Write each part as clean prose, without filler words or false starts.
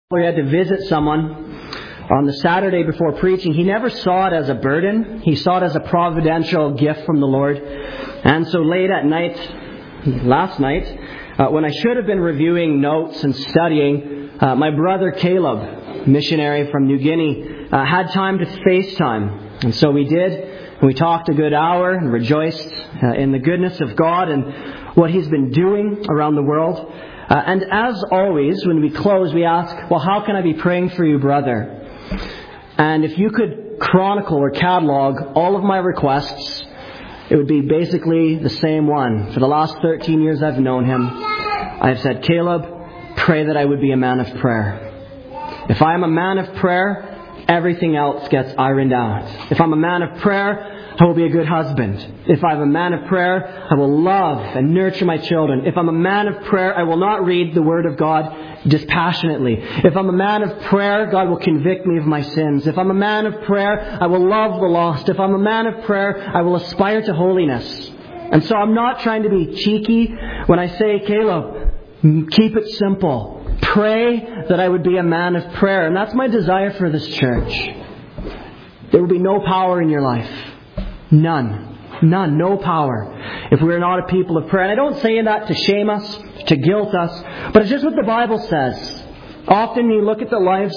We had to visit someone on the Saturday before preaching. He never saw it as a burden. He saw it as a providential gift from the Lord. And so late at night, last night, when I should have been reviewing notes and studying, my brother Caleb, missionary from New Guinea, had time to FaceTime. And so we did. And we talked a good hour and rejoiced in the goodness of God and what He's been doing around the world. And as always, when we close, we ask, well, how can I be praying for you, brother? And if you could chronicle or catalog all of my requests, it would be basically the same one. For the last 13 years I've known him, I've said, Caleb, pray that I would be a man of prayer. If I am a man of prayer, everything else gets ironed out. If I'm a man of prayer, I will be a good husband. If I'm a man of prayer, I will love and nurture my children. If I'm a man of prayer, I will not read the Word of God dispassionately. If I'm a man of prayer, God will convict me of my sins. If I'm a man of prayer, I will love the lost. If I'm a man of prayer, I will aspire to holiness. And so I'm not trying to be cheeky when I say, Caleb, keep it simple. Pray that I would be a man of prayer. And that's my desire for this church. There will be no power in your life. None. No power. If we're not a people of prayer. And I don't say that to shame us, to guilt us, but it's just what the Bible says. Often you look at the lives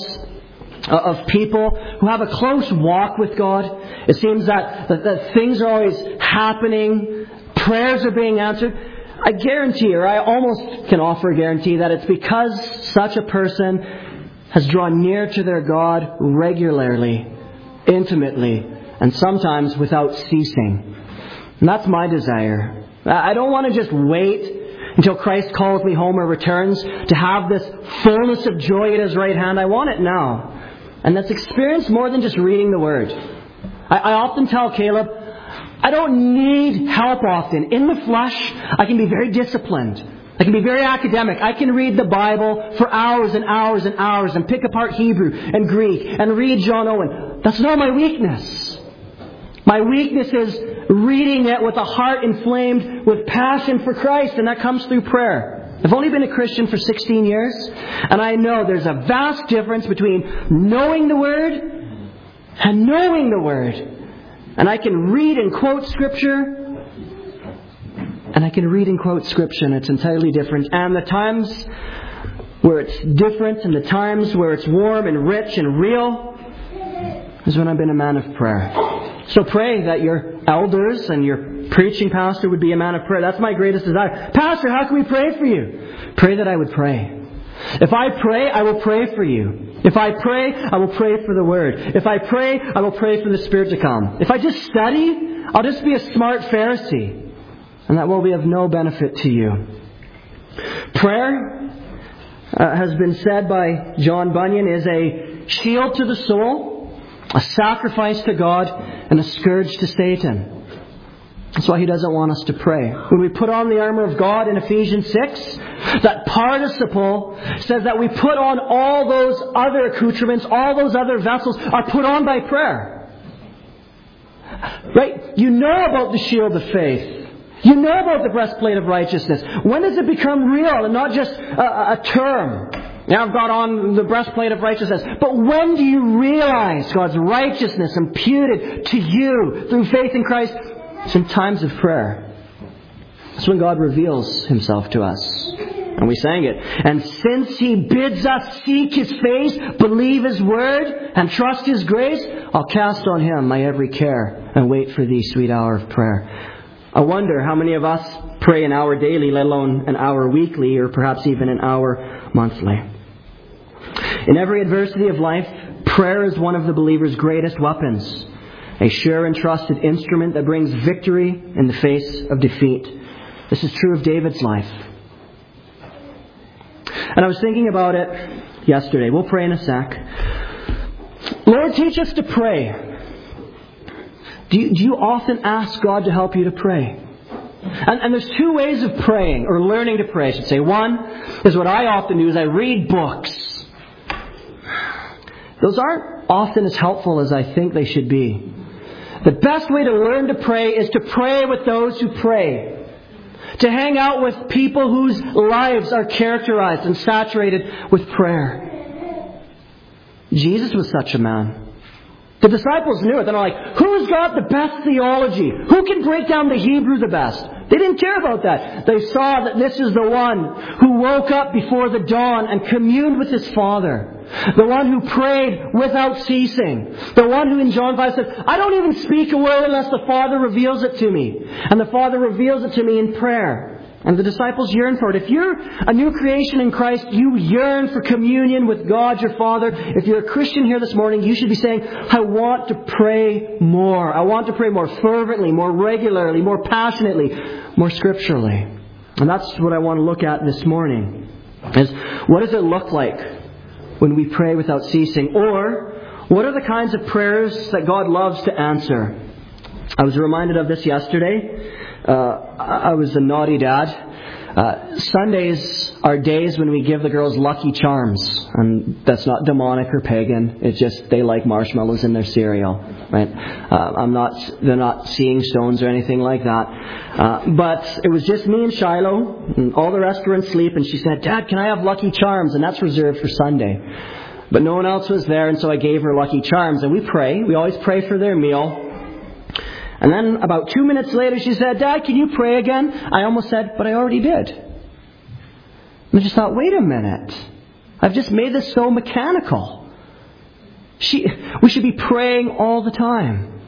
of people who have a close walk with God. It seems that things are always happening. Prayers are being answered. I guarantee, or I almost can offer a guarantee, that it's because such a person has drawn near to their God regularly, intimately, and sometimes without ceasing. And that's my desire. I don't want to just wait until Christ calls me home or returns to have this fullness of joy at His right hand. I want it now. And that's experienced more than just reading the Word. I often tell Caleb, I don't need help often. In the flesh, I can be very disciplined. I can be very academic. I can read the Bible for hours and hours and hours and pick apart Hebrew and Greek and read John Owen. That's not my weakness. My weakness is reading it with a heart inflamed with passion for Christ, and that comes through prayer. I've only been a Christian for 16 years, and I know there's a vast difference between knowing the Word and knowing the Word. And I can read and quote Scripture, and I can read and quote Scripture, and it's entirely different. And the times where it's different, and the times where it's warm and rich and real, is when I've been a man of prayer. So pray that your elders and your preaching pastor would be a man of prayer. That's my greatest desire. Pastor, how can we pray for you? Pray that I would pray. If I pray, I will pray for you. If I pray, I will pray for the Word. If I pray, I will pray for the Spirit to come. If I just study, I'll just be a smart Pharisee. And that will be of no benefit to you. Prayer, has been said by John Bunyan, is a shield to the soul, a sacrifice to God, and a scourge to Satan. That's why He doesn't want us to pray. When we put on the armor of God in Ephesians 6, that participle says that we put on all those other accoutrements, all those other vessels are put on by prayer. Right? You know about the shield of faith. You know about the breastplate of righteousness. When does it become real and not just a term? Now I've got on the breastplate of righteousness. But when do you realize God's righteousness imputed to you through faith in Christ? It's in times of prayer. That's when God reveals Himself to us. And we sang it. And since He bids us seek His face, believe His word, and trust His grace, I'll cast on Him my every care and wait for Thee, sweet hour of prayer. I wonder how many of us pray an hour daily, let alone an hour weekly, or perhaps even an hour monthly. In every adversity of life, prayer is one of the believer's greatest weapons. A sure and trusted instrument that brings victory in the face of defeat. This is true of David's life. And I was thinking about it yesterday. We'll pray in a sec. Lord, teach us to pray. Do you often ask God to help you to pray? And there's two ways of praying, or learning to pray, I should say. One is what I often do, is I read books. Those aren't often as helpful as I think they should be. The best way to learn to pray is to pray with those who pray. To hang out with people whose lives are characterized and saturated with prayer. Jesus was such a man. The disciples knew it. They're like, who's got the best theology? Who can break down the Hebrew the best? They didn't care about that. They saw that this is the one who woke up before the dawn and communed with his Father. The one who prayed without ceasing. The one who in John 5 said, I don't even speak a word unless the Father reveals it to me. And the Father reveals it to me in prayer. And the disciples yearn for it. If you're a new creation in Christ, you yearn for communion with God your Father. If you're a Christian here this morning, you should be saying, I want to pray more. I want to pray more fervently, more regularly, more passionately, more scripturally. And that's what I want to look at this morning. Is what does it look like when we pray without ceasing? Or what are the kinds of prayers that God loves to answer? I was reminded of this yesterday. I was a naughty dad. Sundays are days when we give the girls Lucky Charms. And that's not demonic or pagan. It's just they like marshmallows in their cereal. Right? They're not seeing stones or anything like that. But it was just me and Shiloh. And all the rest were asleep. And she said, Dad, can I have Lucky Charms? And that's reserved for Sunday. But no one else was there. And so I gave her Lucky Charms. And we pray. We always pray for their meal. And then about 2 minutes later, she said, Dad, can you pray again? I almost said, but I already did. And I just thought, wait a minute. I've just made this so mechanical. We should be praying all the time.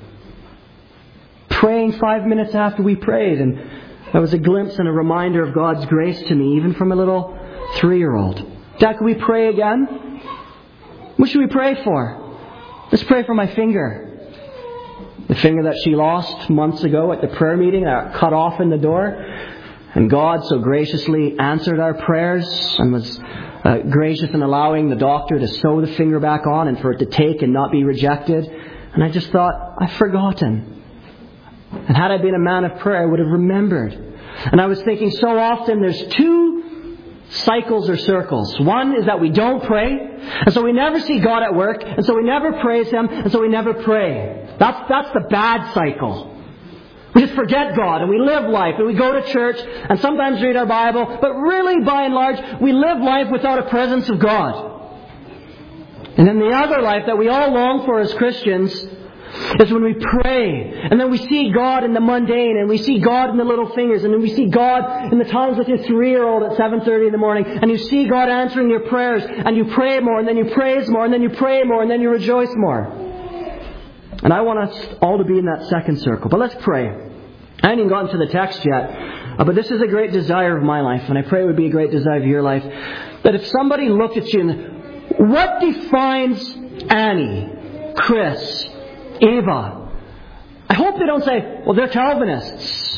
Praying 5 minutes after we prayed. And that was a glimpse and a reminder of God's grace to me, even from a little 3-year-old. Dad, can we pray again? What should we pray for? Let's pray for my finger. The finger that she lost months ago at the prayer meeting, that cut off in the door. And God so graciously answered our prayers and was gracious in allowing the doctor to sew the finger back on and for it to take and not be rejected. And I just thought, I've forgotten. And had I been a man of prayer, I would have remembered. And I was thinking so often there's 2 cycles or circles. One is that we don't pray, and so we never see God at work, and so we never praise Him, and so we never pray. That's the bad cycle. We just forget God, and we live life, and we go to church, and sometimes read our Bible, but really, by and large, we live life without a presence of God. And then the other life that we all long for as Christians is when we pray, and then we see God in the mundane, and we see God in the little fingers, and then we see God in the times with your 3-year-old at 7:30 in the morning, and you see God answering your prayers, and you pray more, and then you praise more, and then you pray more, and then you rejoice more. And I want us all to be in that second circle. But let's pray. I haven't even gotten to the text yet, but this is a great desire of my life, and I pray it would be a great desire of your life, that if somebody looked at you and, what defines Annie, Chris, Eva? I hope they don't say, well, they're Calvinists.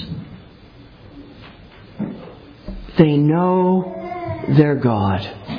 They know their God.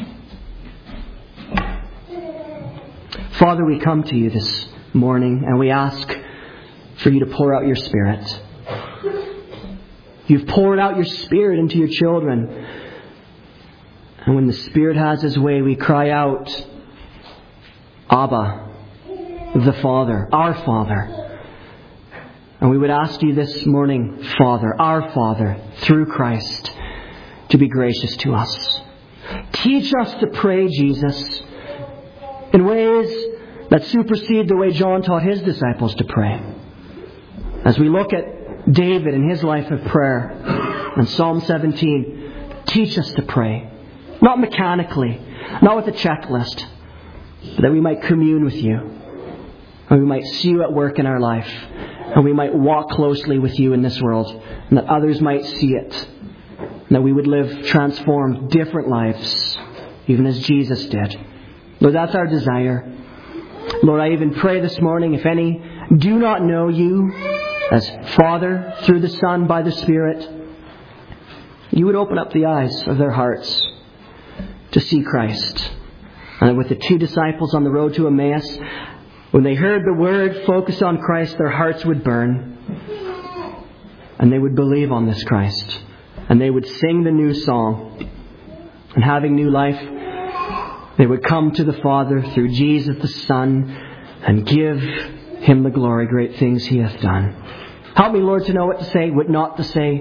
Father, we come to you this morning and we ask for you to pour out your Spirit. You've poured out your Spirit into your children. And when the Spirit has His way, we cry out, Abba, the Father, our Father. And we would ask you this morning, Father, our Father, through Christ, to be gracious to us. Teach us to pray, Jesus, in ways that supersede the way John taught his disciples to pray. As we look at David and his life of prayer in Psalm 17, teach us to pray. Not mechanically, not with a checklist, but that we might commune with you. And we might see you at work in our life. And we might walk closely with you in this world. And that others might see it. And that we would live transformed, different lives. Even as Jesus did. Lord, that's our desire. Lord, I even pray this morning, if any do not know you as Father, through the Son, by the Spirit, you would open up the eyes of their hearts to see Christ. And with the 2 disciples on the road to Emmaus, when they heard the word focused on Christ, their hearts would burn. And they would believe on this Christ. And they would sing the new song. And having new life, they would come to the Father through Jesus the Son and give Him the glory, great things He hath done. Help me, Lord, to know what to say, what not to say.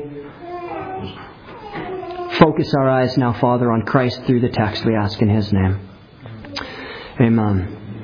Focus our eyes now, Father, on Christ through the text, we ask in His name. Amen.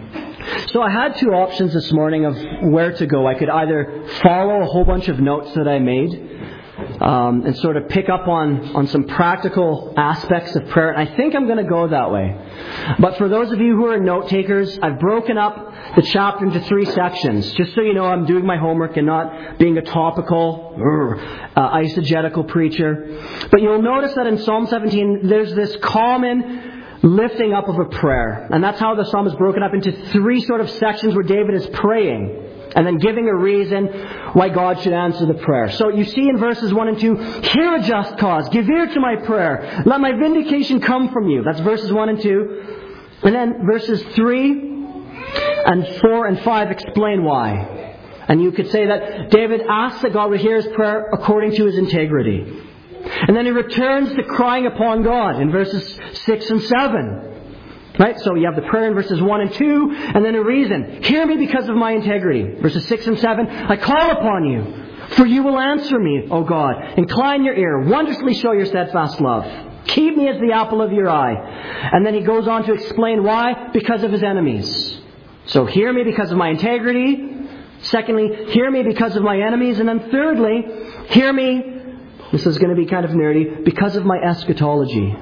So I had two options this morning of where to go. I could either follow a whole bunch of notes that I made and sort of pick up on some practical aspects of prayer. And I think I'm going to go that way. But for those of you who are note takers, I've broken up the chapter into 3 sections. Just so you know, I'm doing my homework and not being a topical, eisegetical preacher. But you'll notice that in Psalm 17, there's this common lifting up of a prayer. And that's how the psalm is broken up into 3 sort of sections where David is praying and then giving a reason why God should answer the prayer. So you see in verses 1 and 2, hear a just cause, give ear to my prayer, let my vindication come from you. That's verses 1 and 2. And then verses 3 and 4 and 5 explain why. And you could say that David asks that God would hear his prayer according to his integrity. And then he returns to crying upon God in verses 6 and 7. Right? So you have the prayer in verses 1 and 2, and then a reason. Hear me because of my integrity. Verses 6 and 7, I call upon you, for you will answer me, O God. Incline your ear, wondrously show your steadfast love. Keep me as the apple of your eye. And then he goes on to explain why. Because of his enemies. So hear me because of my integrity. Secondly, hear me because of my enemies. And then thirdly, hear me, this is going to be kind of nerdy, because of my eschatology.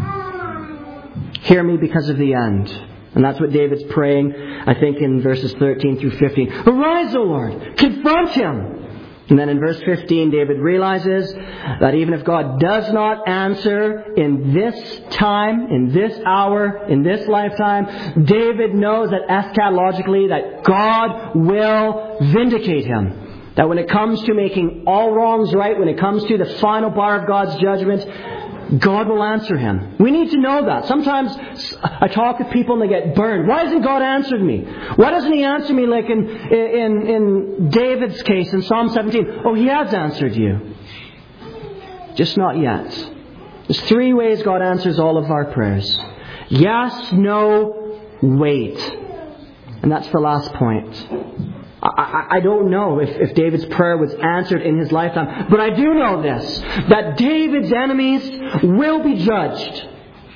Hear me because of the end. And that's what David's praying, I think, in verses 13 through 15. Arise, O Lord! Confront him! And then in verse 15, David realizes that even if God does not answer in this time, in this hour, in this lifetime, David knows that eschatologically that God will vindicate him. That when it comes to making all wrongs right, when it comes to the final bar of God's judgment, God will answer him. We need to know that. Sometimes I talk with people and they get burned. Why hasn't God answered me? Why doesn't He answer me like in David's case in Psalm 17? Oh, He has answered you. Just not yet. There's 3 ways God answers all of our prayers. Yes, no, wait. And that's the last point. I don't know if David's prayer was answered in his lifetime. But I do know this, that David's enemies will be judged.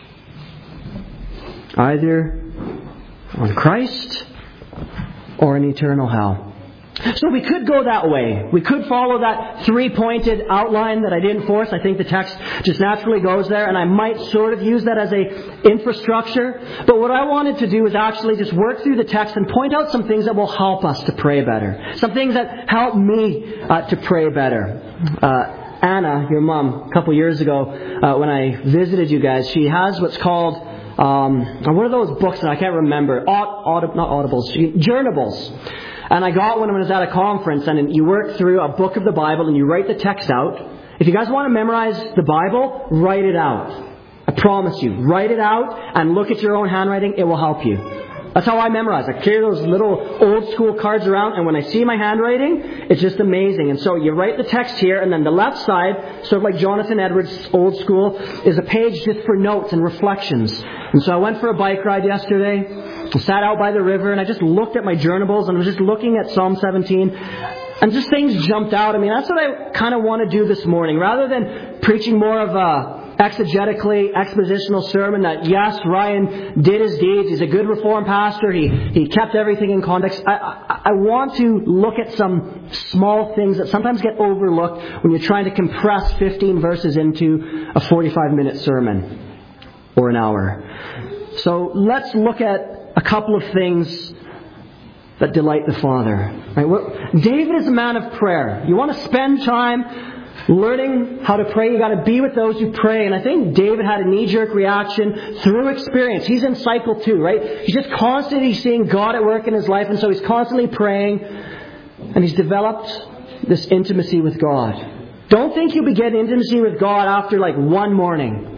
Either on Christ or in eternal hell. So we could go that way. We could follow that 3-pointed outline that I didn't force. I think the text just naturally goes there, and I might sort of use that as a infrastructure. But what I wanted to do is actually just work through the text and point out some things that will help us to pray better. Some things that help me to pray better. Anna, your mom, a couple years ago, when I visited you guys, she has what's called what are those books that I can't remember? Not audibles, journables. And I got one when I was at a conference, and you work through a book of the Bible and you write the text out. If you guys want to memorize the Bible, write it out. I promise you. Write it out and look at your own handwriting. It will help you. That's how I memorize. I carry those little old school cards around, and when I see my handwriting, it's just amazing. And so you write the text here, and then the left side, sort of like Jonathan Edwards' old school, is a page just for notes and reflections. And so I went for a bike ride yesterday. I sat out by the river and I just looked at my journables and was just looking at Psalm 17 and just things jumped out. I mean, that's what I kind of want to do this morning. Rather than preaching more of a exegetically expositional sermon that, yes, Ryan did his deeds. He's a good Reformed pastor. He kept everything in context. I want to look at some small things that sometimes get overlooked when you're trying to compress 15 verses into a 45-minute sermon or an hour. So let's look at a couple of things that delight the Father. Right? David is a man of prayer. You want to spend time learning how to pray, you got to be with those who pray. And I think David had a knee-jerk reaction through experience. He's in cycle 2, right? He's just constantly seeing God at work in his life, and so he's constantly praying, and he's developed this intimacy with God. Don't think you'll begin intimacy with God after like one morning.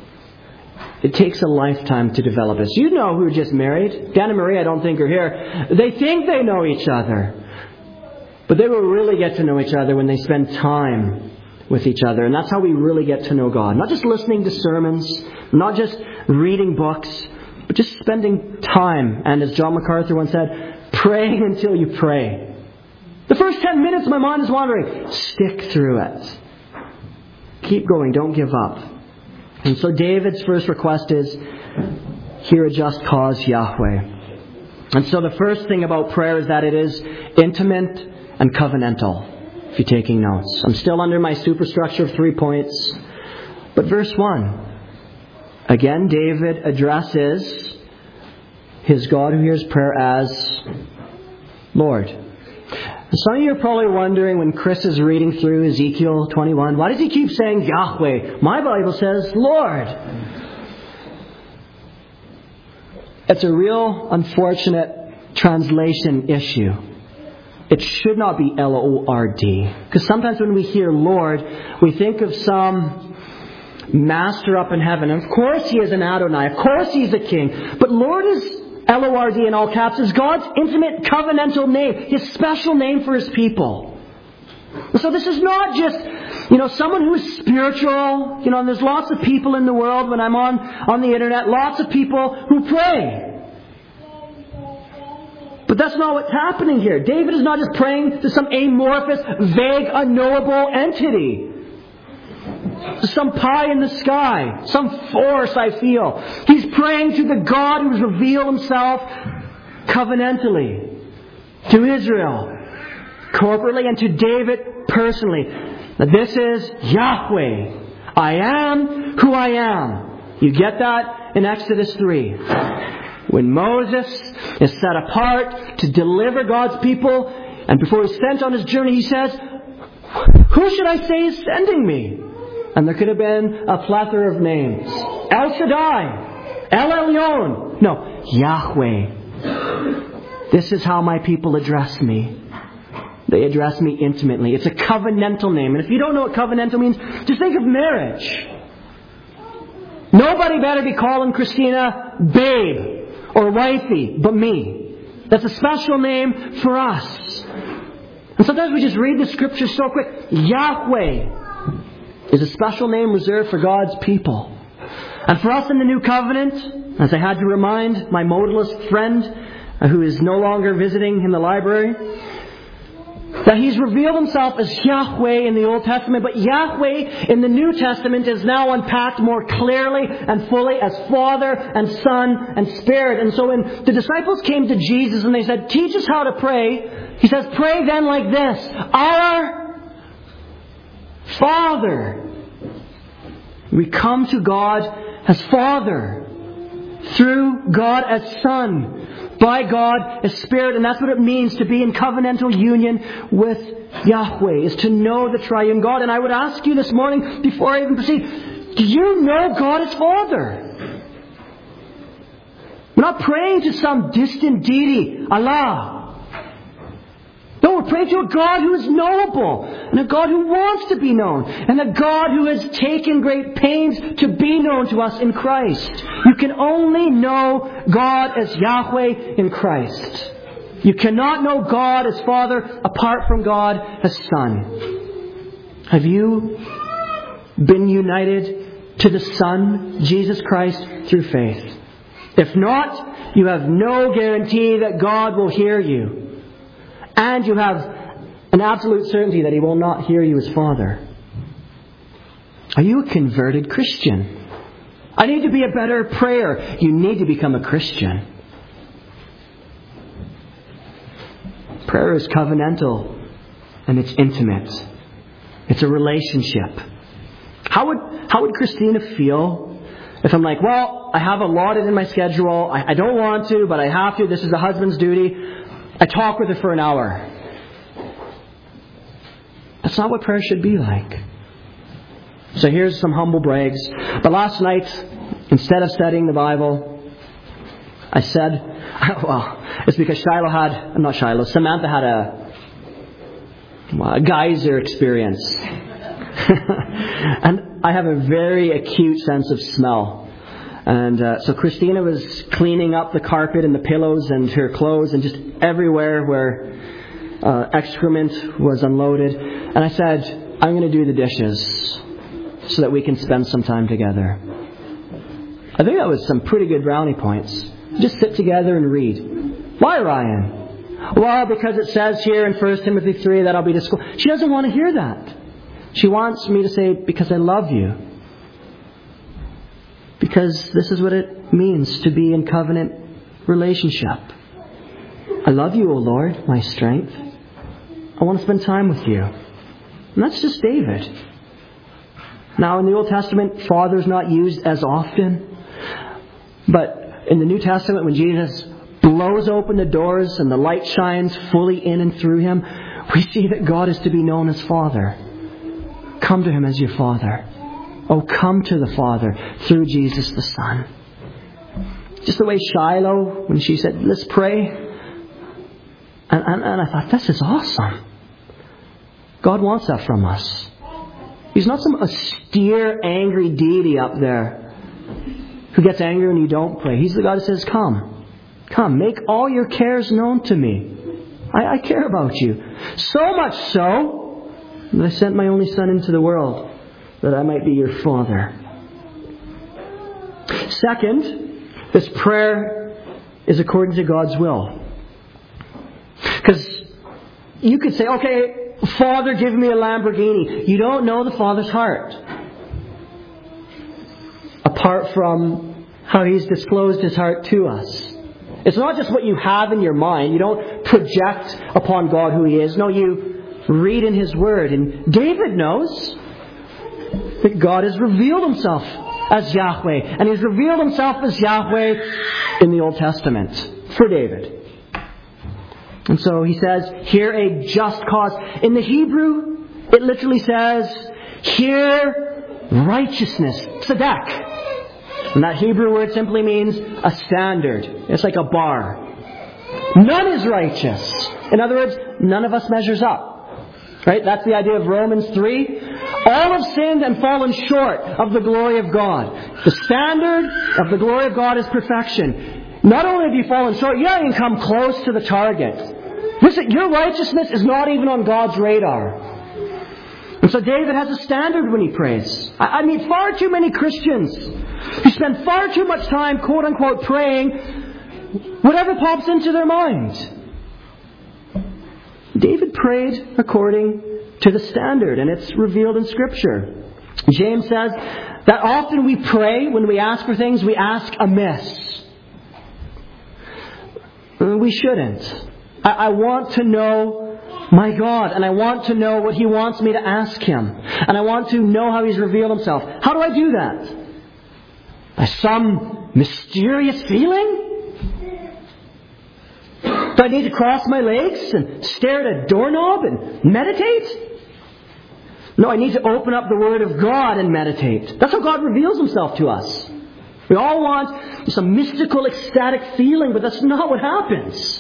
It takes a lifetime to develop this. You know who are just married. Dan and Marie, I don't think, are here. They think they know each other. But they will really get to know each other when they spend time with each other. And that's how we really get to know God. Not just listening to sermons, not just reading books, but just spending time. And as John MacArthur once said, praying until you pray. The first 10 minutes my mind is wandering. Stick through it. Keep going. Don't give up. And so David's first request is, hear a just cause, Yahweh. And so the first thing about prayer is that it is intimate and covenantal. If you're taking notes. I'm still under my superstructure of 3 points. But verse 1. Again, David addresses his God who hears prayer as Lord. Some of you are probably wondering when Chris is reading through Ezekiel 21, why does he keep saying Yahweh? My Bible says Lord. It's a real unfortunate translation issue. It should not be L-O-R-D. Because sometimes when we hear Lord, we think of some master up in heaven. And of course he is an Adonai. Of course he's a king. But Lord is L-O-R-D in all caps, is God's intimate covenantal name. His special name for His people. So this is not just, someone who is spiritual. And there's lots of people in the world when I'm on the internet. Lots of people who pray. But that's not what's happening here. David is not just praying to some amorphous, vague, unknowable entity. To some pie in the sky. Some force, I feel. He's praying to the God who has revealed Himself covenantally. To Israel. Corporately and to David personally. Now this is Yahweh. I am who I am. You get that in Exodus 3. When Moses is set apart to deliver God's people, and before he's sent on his journey, he says, who should I say is sending me? And there could have been a plethora of names. El Shaddai, El Elyon. No, Yahweh. This is how my people address me. They address me intimately. It's a covenantal name. And if you don't know what covenantal means, just think of marriage. Nobody better be calling Christina babe or wifey but me. That's a special name for us. And sometimes we just read the Scripture so quick. Yahweh is a special name reserved for God's people. And for us in the New Covenant, as I had to remind my modalist friend who is no longer visiting in the library, that He's revealed Himself as Yahweh in the Old Testament, but Yahweh in the New Testament is now unpacked more clearly and fully as Father and Son and Spirit. And so when the disciples came to Jesus and they said, teach us how to pray, He says, pray then like this, Our Father. We come to God as Father, through God as Son, by God as Spirit. And that's what it means to be in covenantal union with Yahweh, is to know the triune God. And I would ask you this morning, before I even proceed, do you know God as Father? We're not praying to some distant deity, Allah. No, we're praying to a God who is knowable, and a God who wants to be known, and a God who has taken great pains to be known to us in Christ. You can only know God as Yahweh in Christ. You cannot know God as Father apart from God as Son. Have you been united to the Son, Jesus Christ, through faith? If not, you have no guarantee that God will hear you. And you have an absolute certainty that He will not hear you as Father. Are you a converted Christian? I need to be a better prayer. You need to become a Christian. Prayer is covenantal and it's intimate. It's a relationship. How would Christina feel if I'm like, well, I have allotted in my schedule. I don't want to, but I have to. This is the husband's duty. I talk with her for an hour. That's not what prayer should be like. So here's some humble brags. But last night, instead of studying the Bible, I said, well, it's because Samantha had a geyser experience. And I have a very acute sense of smell. And so Christina was cleaning up the carpet and the pillows and her clothes and just everywhere where excrement was unloaded. And I said, I'm going to do the dishes so that we can spend some time together. I think that was some pretty good brownie points. Just sit together and read. Why, Ryan? Well, because it says here in 1 Timothy 3 that I'll be to school. She doesn't want to hear that. She wants me to say, because I love you. Because this is what it means to be in covenant relationship. I love you, O Lord, my strength. I want to spend time with you. And that's just David. Now, in the Old Testament, Father is not used as often. But in the New Testament, when Jesus blows open the doors and the light shines fully in and through Him, we see that God is to be known as Father. Come to Him as your Father. Oh, come to the Father through Jesus the Son. Just the way Shiloh, when she said, let's pray. And I thought, this is awesome. God wants that from us. He's not some austere, angry deity up there who gets angry when you don't pray. He's the God who says, come. Come, make all your cares known to me. I care about you. So much so that I sent my only Son into the world that I might be your Father. Second, this prayer is according to God's will. Because you could say, okay, Father, give me a Lamborghini. You don't know the Father's heart. Apart from how He's disclosed His heart to us. It's not just what you have in your mind. You don't project upon God who He is. No, you read in His Word. And David knows that God has revealed Himself as Yahweh. And He's revealed Himself as Yahweh in the Old Testament for David. And so he says, hear a just cause. In the Hebrew, it literally says, hear righteousness. Tzedek. And that Hebrew word simply means a standard. It's like a bar. None is righteous. In other words, none of us measures up. Right? That's the idea of Romans 3. All have sinned and fallen short of the glory of God. The standard of the glory of God is perfection. Not only have you fallen short, you haven't even come close to the target. Listen, your righteousness is not even on God's radar. And so David has a standard when he prays. I meet far too many Christians who spend far too much time, quote unquote, praying whatever pops into their mind. David prayed according to the standard, and it's revealed in Scripture. James says that often we pray, when we ask for things, we ask amiss. We shouldn't. I want to know my God, and I want to know what He wants me to ask Him. And I want to know how He's revealed Himself. How do I do that? By some mysterious feeling? Do I need to cross my legs and stare at a doorknob and meditate? No, I need to open up the Word of God and meditate. That's how God reveals Himself to us. We all want some mystical, ecstatic feeling, but that's not what happens.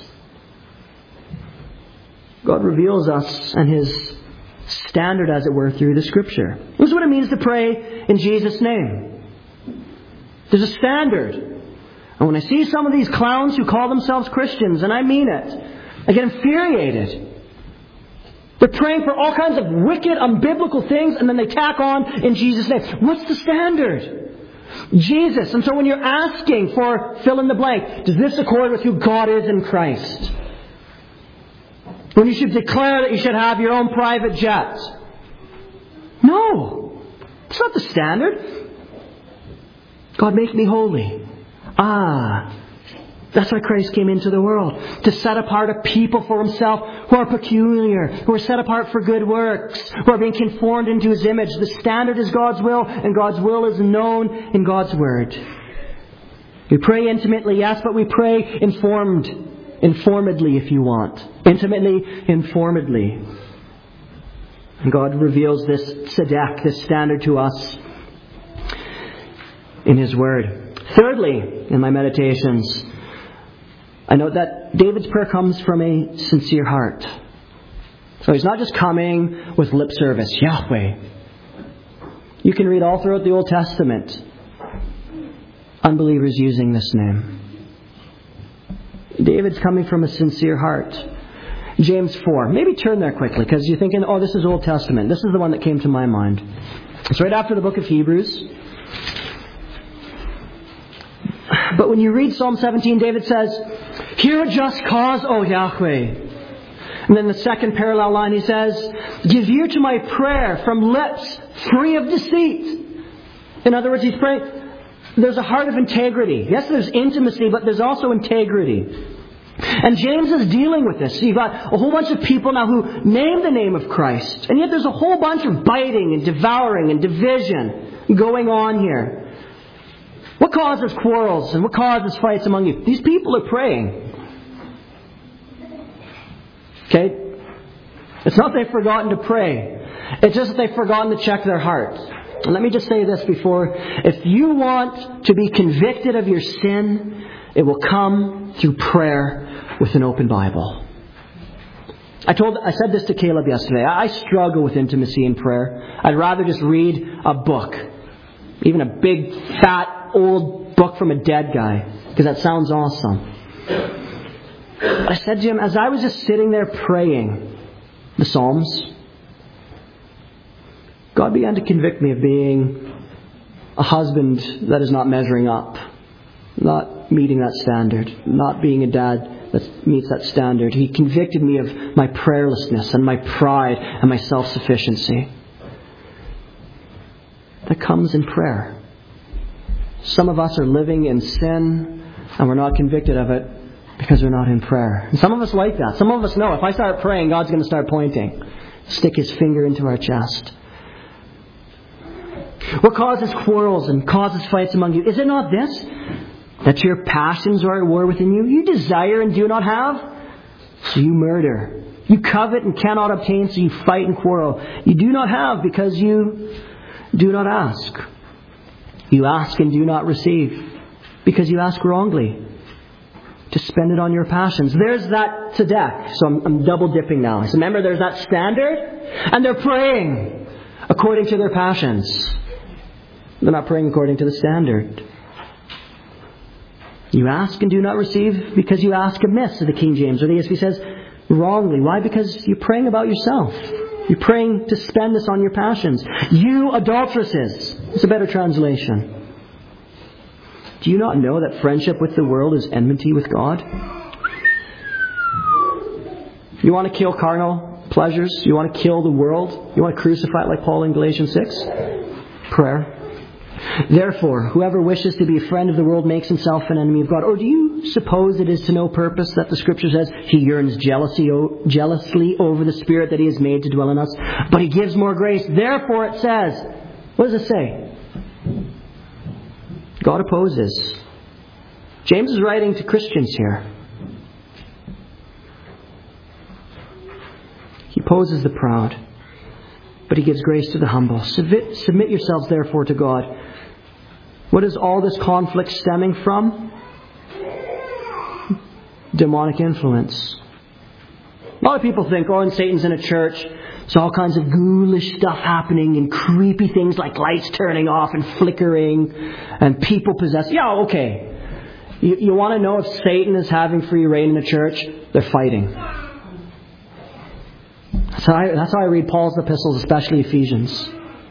God reveals us and His standard, as it were, through the Scripture. This is what it means to pray in Jesus' name. There's a standard. And when I see some of these clowns who call themselves Christians, and I mean it, I get infuriated. They're praying for all kinds of wicked, unbiblical things, and then they tack on in Jesus' name. What's the standard? Jesus. And so when you're asking for fill in the blank, does this accord with who God is in Christ? When you should declare that you should have your own private jet. No. It's not the standard. God, make me holy. That's why Christ came into the world. To set apart a people for Himself who are peculiar, who are set apart for good works, who are being conformed into His image. The standard is God's will, and God's will is known in God's Word. We pray intimately, yes, but we pray informedly if you want. Intimately, informedly. And God reveals this tzedek, this standard to us in His Word. Thirdly, in my meditations, I note that David's prayer comes from a sincere heart. So he's not just coming with lip service, Yahweh. You can read all throughout the Old Testament unbelievers using this name. David's coming from a sincere heart. James 4. Maybe turn there quickly, because you're thinking, oh, this is Old Testament. This is the one that came to my mind. It's right after the book of Hebrews. But when you read Psalm 17, David says, hear a just cause, O Yahweh. And then the second parallel line, he says, give ear to my prayer from lips free of deceit. In other words, he's praying, there's a heart of integrity. Yes, there's intimacy, but there's also integrity. And James is dealing with this. So you've got a whole bunch of people now who name the name of Christ. And yet there's a whole bunch of biting and devouring and division going on here. What causes quarrels and what causes fights among you? These people are praying. Okay? It's not they've forgotten to pray. It's just that they've forgotten to check their hearts. And let me just say this before. If you want to be convicted of your sin, it will come through prayer with an open Bible. I said this to Caleb yesterday. I struggle with intimacy in prayer. I'd rather just read a book. Even a big, fat, old book from a dead guy. Because that sounds awesome. But I said to him, as I was just sitting there praying the Psalms, God began to convict me of being a husband that is not measuring up. Not meeting that standard. Not being a dad that meets that standard. He convicted me of my prayerlessness and my pride and my self-sufficiency. That comes in prayer. Some of us are living in sin and we're not convicted of it because we're not in prayer. And some of us like that. Some of us know if I start praying, God's going to start pointing. Stick His finger into our chest. What causes quarrels and causes fights among you? Is it not this? That your passions are at war within you? You desire and do not have, so you murder. You covet and cannot obtain, so you fight and quarrel. You do not have because you do not ask. You ask and do not receive because you ask wrongly to spend it on your passions. There's that tzedek. So I'm double dipping now. So remember, there's that standard, and they're praying according to their passions. They're not praying according to the standard. You ask and do not receive because you ask amiss, the King James. Or the ESV says wrongly. Why? Because you're praying about yourself. You're praying to spend this on your passions. You adulteresses. It's a better translation. Do you not know that friendship with the world is enmity with God? You want to kill carnal pleasures? You want to kill the world? You want to crucify it like Paul in Galatians 6? Prayer. Therefore, whoever wishes to be a friend of the world makes himself an enemy of God. Or do you suppose it is to no purpose that the Scripture says He yearns jealously over the Spirit that He has made to dwell in us? But He gives more grace. Therefore it says, what does it say? God opposes. James is writing to Christians here. He opposes the proud, but He gives grace to the humble. Submit yourselves therefore to God. What is all this conflict stemming from? Demonic influence. A lot of people think, and Satan's in a church. There's all kinds of ghoulish stuff happening and creepy things like lights turning off and flickering and people possessed. Yeah, okay. You want to know if Satan is having free reign in the church? They're fighting. That's how I read Paul's epistles, especially Ephesians.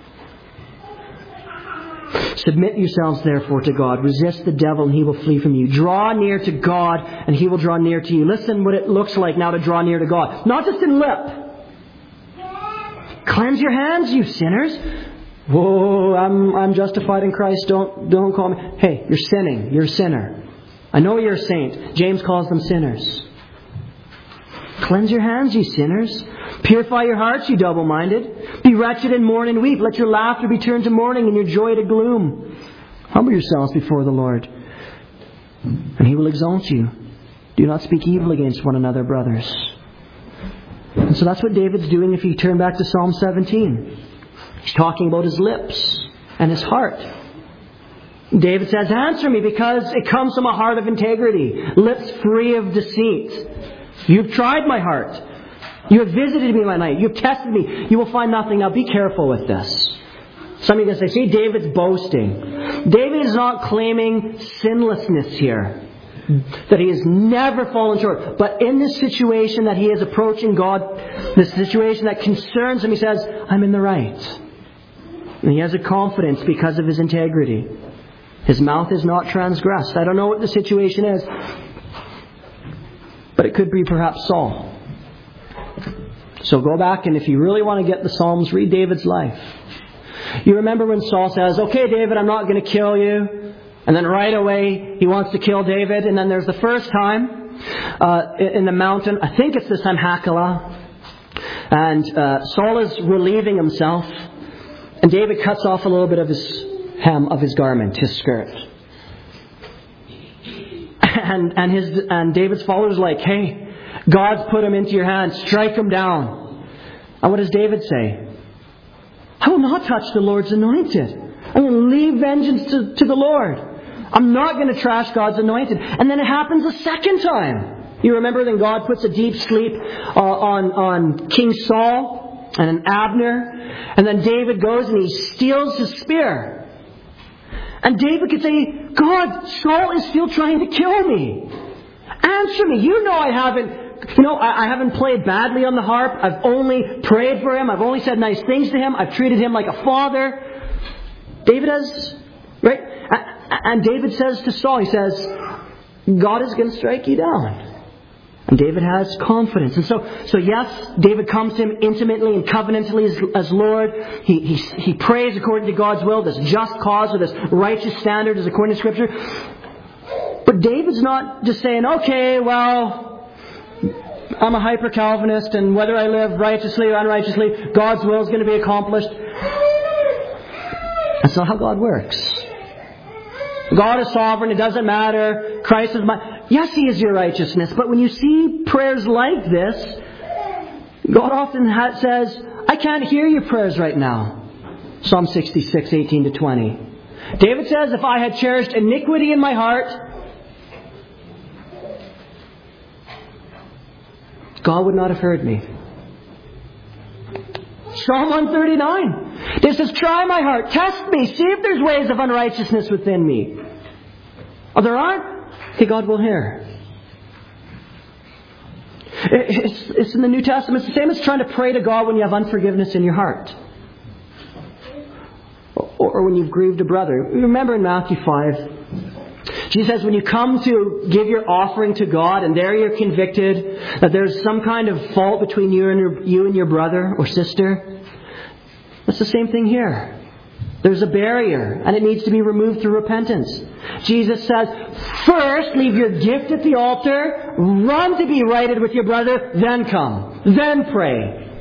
Submit yourselves therefore to God. Resist the devil and he will flee from you. Draw near to God and He will draw near to you. Listen what it looks like now to draw near to God. Not just in lip. Cleanse your hands, you sinners. Whoa, I'm justified in Christ. Don't call me. Hey, you're sinning. You're a sinner. I know you're a saint. James calls them sinners. Cleanse your hands, you sinners. Purify your hearts, you double-minded. Be wretched and mourn and weep. Let your laughter be turned to mourning and your joy to gloom. Humble yourselves before the Lord, and He will exalt you. Do not speak evil against one another, brothers. And so that's what David's doing if you turn back to Psalm 17. He's talking about his lips and his heart. David says, answer me because it comes from a heart of integrity, lips free of deceit. You've tried my heart. You have visited me by night. You have tested me. You will find nothing. Now be careful with this. Some of you guys say, see, David's boasting. David is not claiming sinlessness here. That he has never fallen short. But in this situation that he is approaching God, this situation that concerns him, he says, I'm in the right. And he has a confidence because of his integrity. His mouth is not transgressed. I don't know what the situation is. But it could be perhaps Saul. So go back and if you really want to get the Psalms, read David's life. You remember when Saul says, okay, David, I'm not going to kill you. And then right away he wants to kill David. And then there's the first time in the mountain. I think it's this time Hakilah. And Saul is relieving himself. And David cuts off a little bit of his hem of his garment, his skirt. And David's followers are like, hey, God's put him into your hands. Strike him down. And what does David say? I will not touch the Lord's anointed. I'm going to leave vengeance to the Lord. I'm not going to trash God's anointed. And then it happens a second time. You remember then God puts a deep sleep on King Saul and Abner. And then David goes and he steals his spear. And David could say, God, Saul is still trying to kill me. Answer me. You know I haven't played badly on the harp. I've only prayed for him. I've only said nice things to him. I've treated him like a father. David has, right? And David says to Saul, he says, God is going to strike you down. And David has confidence. And so yes, David comes to him intimately and covenantally as Lord. He prays according to God's will, this just cause or this righteous standard is according to Scripture. But David's not just saying, okay, well, I'm a hyper-Calvinist and whether I live righteously or unrighteously, God's will is going to be accomplished. That's not how God works. God is sovereign. It doesn't matter. Christ is my... Yes, He is your righteousness. But when you see prayers like this, God often says, I can't hear your prayers right now. Psalm 66, 18 to 20. David says, if I had cherished iniquity in my heart, God would not have heard me. Psalm 139. This says, try my heart, test me, see if there's ways of unrighteousness within me. Oh, there aren't? Okay, God will hear. It's in the New Testament. It's the same as trying to pray to God when you have unforgiveness in your heart. Or when you've grieved a brother. Remember in Matthew 5, Jesus says when you come to give your offering to God and there you're convicted that there's some kind of fault between you and your brother or sister, that's the same thing here. There's a barrier and it needs to be removed through repentance. Jesus says, first leave your gift at the altar, run to be righted with your brother, then come, then pray.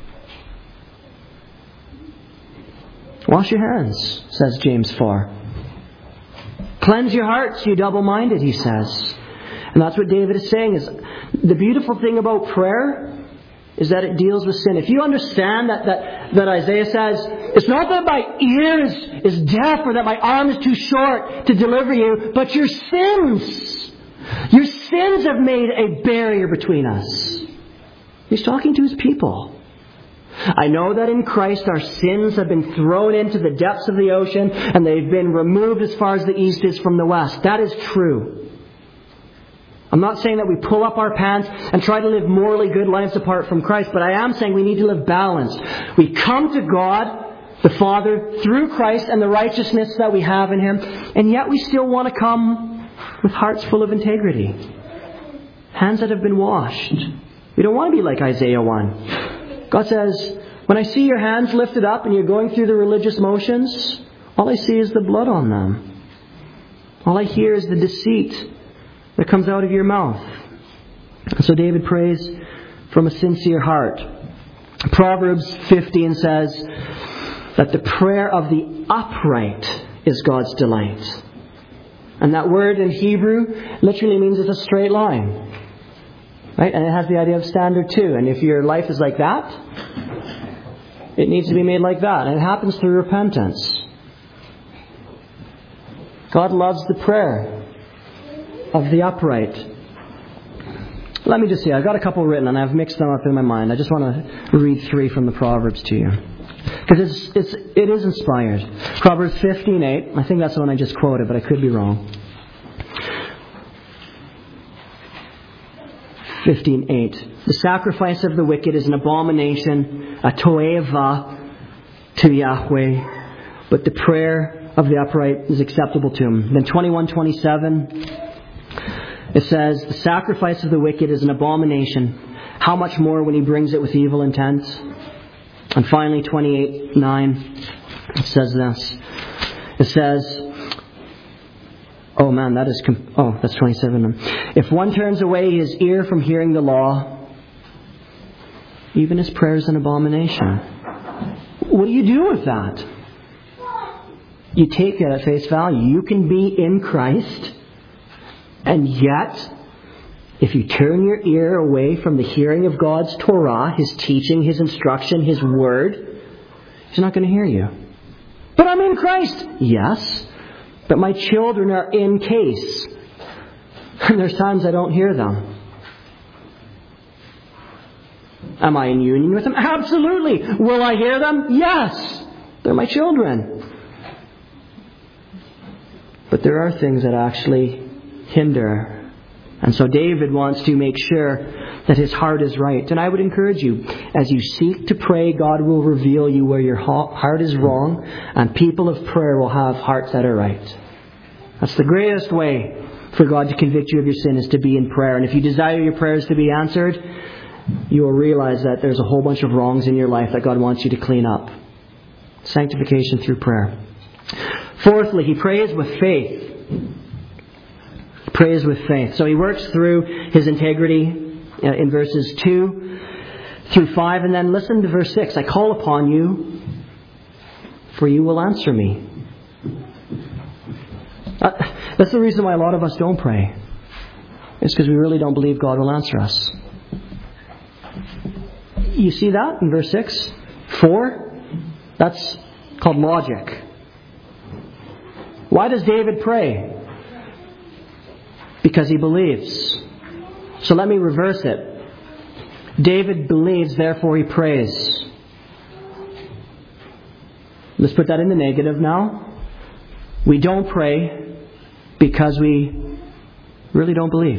Wash your hands, says James 4. Cleanse your hearts, you double-minded, he says. And that's what David is saying. Is the beautiful thing about prayer is that it deals with sin. If you understand that Isaiah says, it's not that my ear is deaf or that my arm is too short to deliver you, but your sins have made a barrier between us. He's talking to His people. I know that in Christ our sins have been thrown into the depths of the ocean and they've been removed as far as the east is from the west. That is true. I'm not saying that we pull up our pants and try to live morally good lives apart from Christ, but I am saying we need to live balanced. We come to God, the Father, through Christ and the righteousness that we have in Him, and yet we still want to come with hearts full of integrity. Hands that have been washed. We don't want to be like Isaiah 1. God says, when I see your hands lifted up and you're going through the religious motions, all I see is the blood on them. All I hear is the deceit that comes out of your mouth. So David prays from a sincere heart. Proverbs 15 says that the prayer of the upright is God's delight. And that word in Hebrew literally means it's a straight line. Right? And it has the idea of standard too. And if your life is like that, it needs to be made like that. And it happens through repentance. God loves the prayer of the upright. Let me just see. I've got a couple written and I've mixed them up in my mind. I just want to read 3 from the Proverbs to you. Because it is inspired. Proverbs 15:8. I think that's the one I just quoted, but I could be wrong. 15:8. The sacrifice of the wicked is an abomination, a toeva to Yahweh, but the prayer of the upright is acceptable to Him. Then 21:27. It says, the sacrifice of the wicked is an abomination. How much more when he brings it with evil intent? And finally, 28:9. It says this. It says, Oh man, that's 27. If one turns away his ear from hearing the law, even his prayer is an abomination. What do you do with that? You take it at face value. You can be in Christ, and yet, if you turn your ear away from the hearing of God's Torah, His teaching, His instruction, His Word, He's not going to hear you. But I'm in Christ. Yes, but my children are in case. And there's times I don't hear them. Am I in union with them? Absolutely. Will I hear them? Yes. They're my children. But there are things that actually hinder. And so David wants to make sure that his heart is right. And I would encourage you, as you seek to pray, God will reveal you where your heart is wrong, and people of prayer will have hearts that are right. That's the greatest way for God to convict you of your sin, is to be in prayer. And if you desire your prayers to be answered, you will realize that there's a whole bunch of wrongs in your life that God wants you to clean up. Sanctification through prayer. Fourthly, he prays with faith. Prays with faith. So he works through his integrity in verses 2 through 5. And then listen to verse 6. I call upon you, for you will answer me. That's the reason why a lot of us don't pray. It's because we really don't believe God will answer us. You see that in verse 6? 4? That's called logic. Why does David pray? Because he believes. So let me reverse it. David believes, therefore he prays. Let's put that in the negative now. We don't pray because we really don't believe.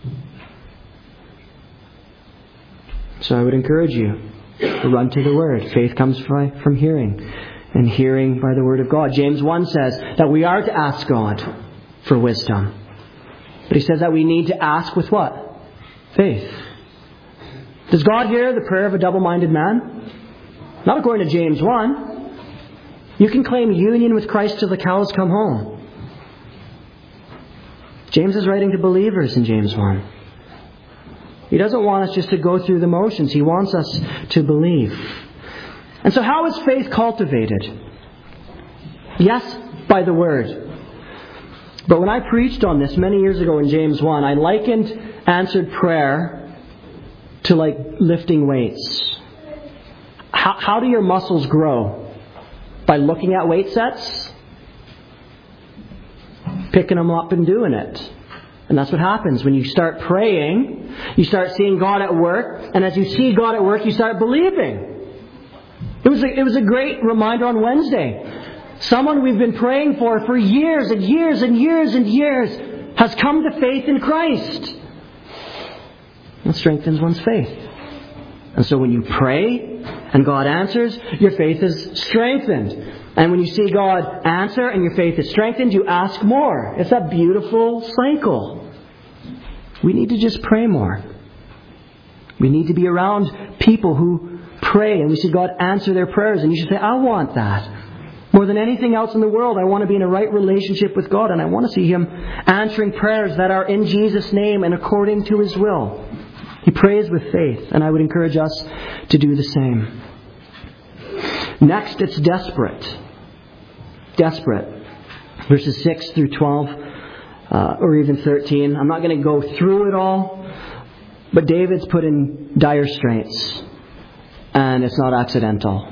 So I would encourage you to run to the Word. Faith comes from hearing, and hearing by the Word of God. James 1 says that we are to ask God for wisdom. But he says that we need to ask with what? Faith. Does God hear the prayer of a double-minded man? Not according to James 1. You can claim union with Christ till the cows come home. James is writing to believers in James 1. He doesn't want us just to go through the motions. He wants us to believe. And so how is faith cultivated? Yes, by the Word. But when I preached on this many years ago in James 1, I likened answered prayer to like lifting weights. How do your muscles grow? By looking at weight sets? Picking them up and doing it. And that's what happens when you start praying. You start seeing God at work. And as you see God at work, you start believing. It was a great reminder on Wednesday. Someone we've been praying for years and years and years and years has come to faith in Christ. That strengthens one's faith. And so when you pray and God answers, your faith is strengthened. And when you see God answer and your faith is strengthened, you ask more. It's a beautiful cycle. We need to just pray more. We need to be around people who pray and we see God answer their prayers. And you should say, I want that. More than anything else in the world, I want to be in a right relationship with God, and I want to see Him answering prayers that are in Jesus' name and according to His will. He prays with faith, and I would encourage us to do the same. Next, it's desperate. Desperate. Verses 6 through 12, or even 13. I'm not going to go through it all, but David's put in dire straits, and it's not accidental.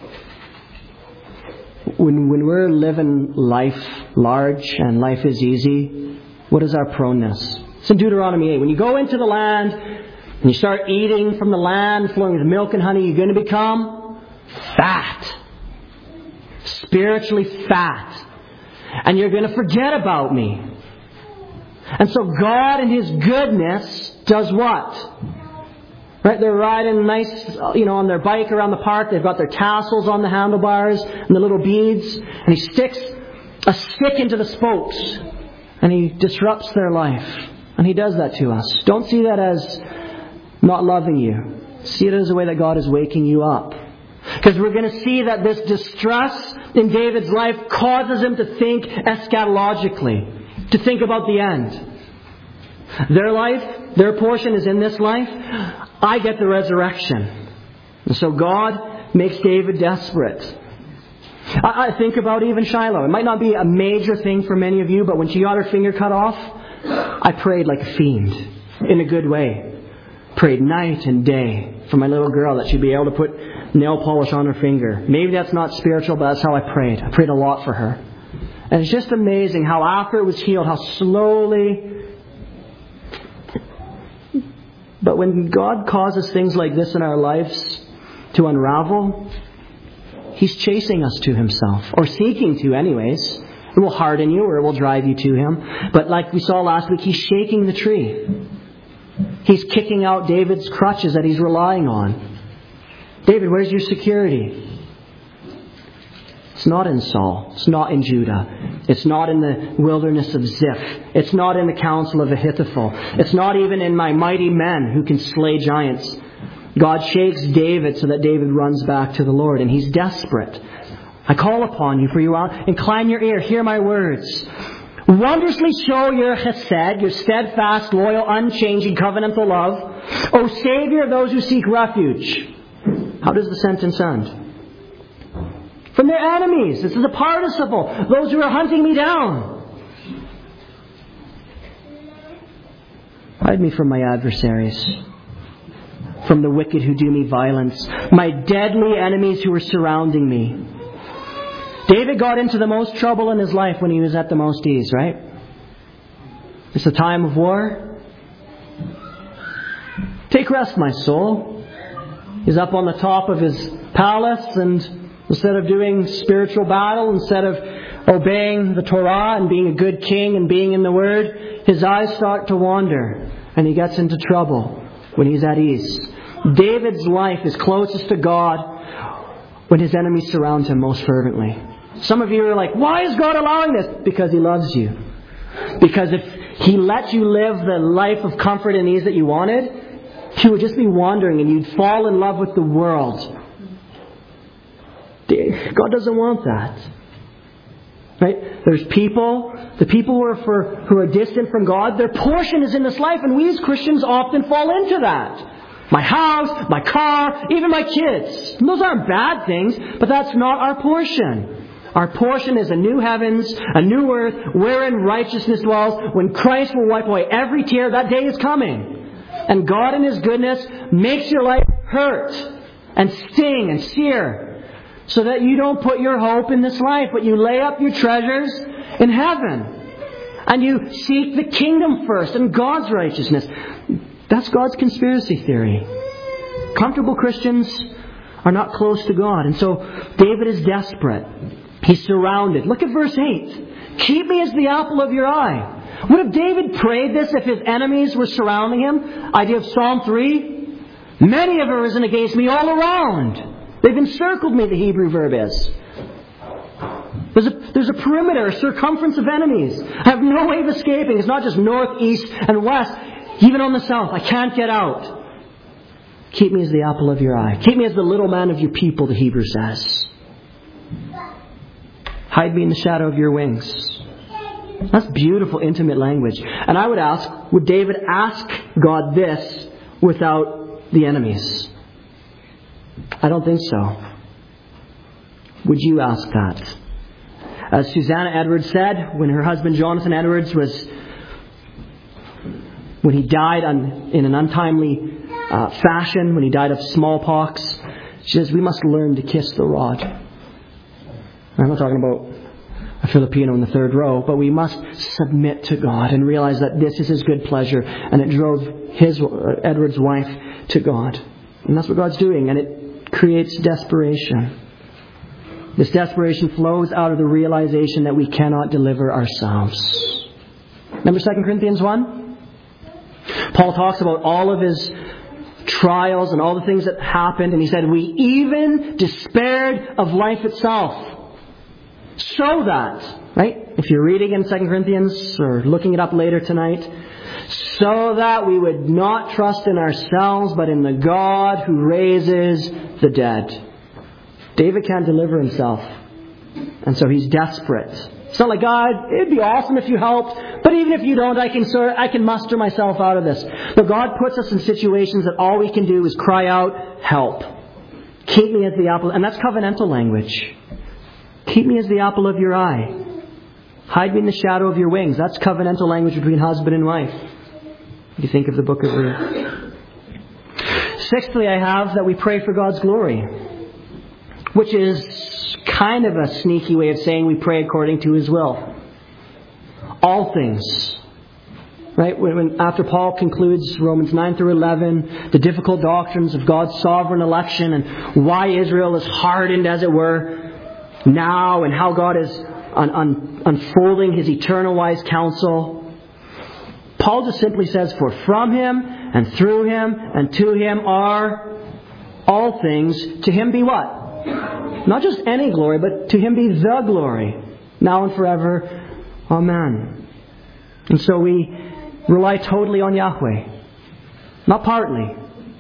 When we're living life large and life is easy, what is our proneness? It's in Deuteronomy 8. When you go into the land and you start eating from the land flowing with milk and honey, you're going to become fat. Spiritually fat. And you're going to forget about me. And so God in His goodness does what? Right, they're riding nice, on their bike around the park. They've got their tassels on the handlebars and the little beads. And He sticks a stick into the spokes. And He disrupts their life. And He does that to us. Don't see that as not loving you. See it as a way that God is waking you up. Because we're going to see that this distress in David's life causes him to think eschatologically. to think about the end. Their life, their portion is in this life. I get the resurrection. And so God makes David desperate. I think about even Shiloh. It might not be a major thing for many of you, but when she got her finger cut off, I prayed like a fiend, in a good way. Prayed night and day for my little girl that she'd be able to put nail polish on her finger. Maybe that's not spiritual, but that's how I prayed. I prayed a lot for her. And it's just amazing how after it was healed, how slowly... But when God causes things like this in our lives to unravel, He's chasing us to Himself, or seeking to anyways. It will harden you or it will drive you to Him. But like we saw last week, He's shaking the tree. He's kicking out David's crutches that he's relying on. David, where's your security? It's not in Saul. It's not in Judah. It's not in the wilderness of Ziph. It's not in the counsel of Ahithophel. It's not even in my mighty men who can slay giants. God shakes David so that David runs back to the Lord, and he's desperate. I call upon you, for you are. Incline your ear, hear my words. Wondrously show your chesed, your steadfast, loyal, unchanging, covenantal love, O Savior of those who seek refuge. How does the sentence end? From their enemies. This is a participle. Those who are hunting me down. Hide me from my adversaries, from the wicked who do me violence, my deadly enemies who are surrounding me. David got into the most trouble in his life when he was at the most ease, right? It's a time of war. Take rest, my soul. He's up on the top of his palace, and instead of doing spiritual battle, instead of obeying the Torah and being a good king and being in the Word, his eyes start to wander and he gets into trouble when he's at ease. David's life is closest to God when his enemies surround him most fervently. Some of you are like, why is God allowing this? Because He loves you. Because if He let you live the life of comfort and ease that you wanted, you would just be wandering and you'd fall in love with the world. God doesn't want that. Right? There's people, the people who are distant from God, their portion is in this life, and we as Christians often fall into that. My house, my car, even my kids. And those aren't bad things, but that's not our portion. Our portion is a new heavens, a new earth, wherein righteousness dwells. When Christ will wipe away every tear, that day is coming. And God in His goodness makes your life hurt and sting and sear, so that you don't put your hope in this life, but you lay up your treasures in heaven. And you seek the kingdom first and God's righteousness. That's God's conspiracy theory. Comfortable Christians are not close to God. And so David is desperate. He's surrounded. Look at verse 8. Keep me as the apple of your eye. Would have David prayed this if his enemies were surrounding him? Idea of Psalm 3. Many have arisen against me all around. They've encircled me, the Hebrew verb is. There's a perimeter, a circumference of enemies. I have no way of escaping. It's not just north, east, and west. Even on the south, I can't get out. Keep me as the apple of your eye. Keep me as the little man of your people, the Hebrew says. Hide me in the shadow of your wings. That's beautiful, intimate language. And I would ask, would David ask God this without the enemies? I don't think so. Would you ask that? As Susanna Edwards said, when her husband Jonathan Edwards when he died in an untimely fashion, when he died of smallpox, she says, we must learn to kiss the rod. I'm not talking about a Filipino in the third row, but we must submit to God and realize that this is His good pleasure, and it drove Edward's wife to God. And that's what God's doing, and it creates desperation. This desperation flows out of the realization that we cannot deliver ourselves. Remember 2 Corinthians 1? Paul talks about all of his trials and all the things that happened, and he said, we even despaired of life itself. So that, right? If you're reading in 2 Corinthians or looking it up later tonight, so that we would not trust in ourselves, but in the God who raises the dead. David can't deliver himself. And so he's desperate. It's not like, God, it'd be awesome if you helped, but even if you don't, I can muster myself out of this. But God puts us in situations that all we can do is cry out, help. Keep me as the apple, and that's covenantal language. Keep me as the apple of your eye. Hide me in the shadow of your wings. That's covenantal language between husband and wife. You think of the book of Ruth. Sixthly, I have that we pray for God's glory, which is kind of a sneaky way of saying we pray according to His will. All things. Right? When after Paul concludes Romans 9 through 11, the difficult doctrines of God's sovereign election and why Israel is hardened, as it were, now, and how God is unfolding His eternal wise counsel, Paul just simply says, for from Him and through Him and to Him are all things. To Him be what? Not just any glory, but to Him be the glory, now and forever. Amen. And so we rely totally on Yahweh, not partly.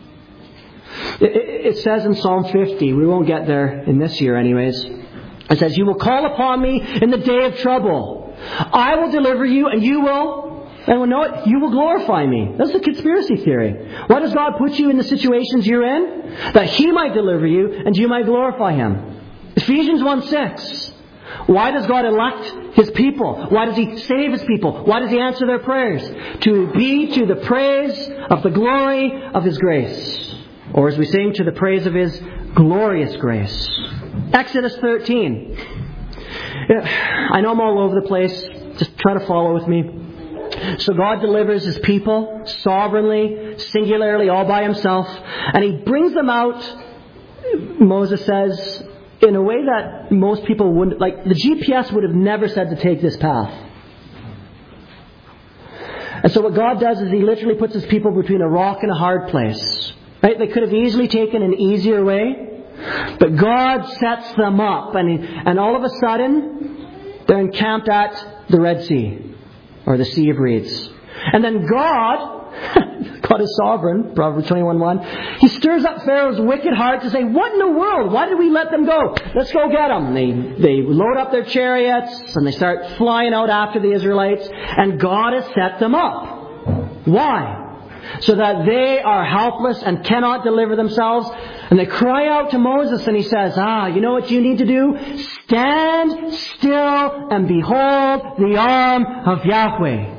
It says in Psalm 50, we won't get there in this year anyways, it says, you will call upon me in the day of trouble. I will deliver you, and you will glorify me. That's the conspiracy theory. Why does God put you in the situations you're in? That He might deliver you and you might glorify Him. Ephesians 1:6. Why does God elect His people? Why does He save His people? Why does He answer their prayers? To be to the praise of the glory of His grace. Or as we sing, to the praise of His glorious grace. Exodus 13. I know I'm all over the place. Just try to follow with me. So God delivers His people sovereignly, singularly, all by Himself. And He brings them out, Moses says, in a way that most people wouldn't, like the GPS would have never said to take this path. And so what God does is He literally puts His people between a rock and a hard place. Right? They could have easily taken an easier way, but God sets them up, and all of a sudden they're encamped at the Red Sea, or the Sea of Reeds. And then God is sovereign, Proverbs 21:1. He stirs up Pharaoh's wicked heart to say, what in the world? Why did we let them go? Let's go get them. They load up their chariots and they start flying out after the Israelites. And God has set them up. Why? So that they are helpless and cannot deliver themselves. And they cry out to Moses, and he says, you know what you need to do? Stand still and behold the arm of Yahweh.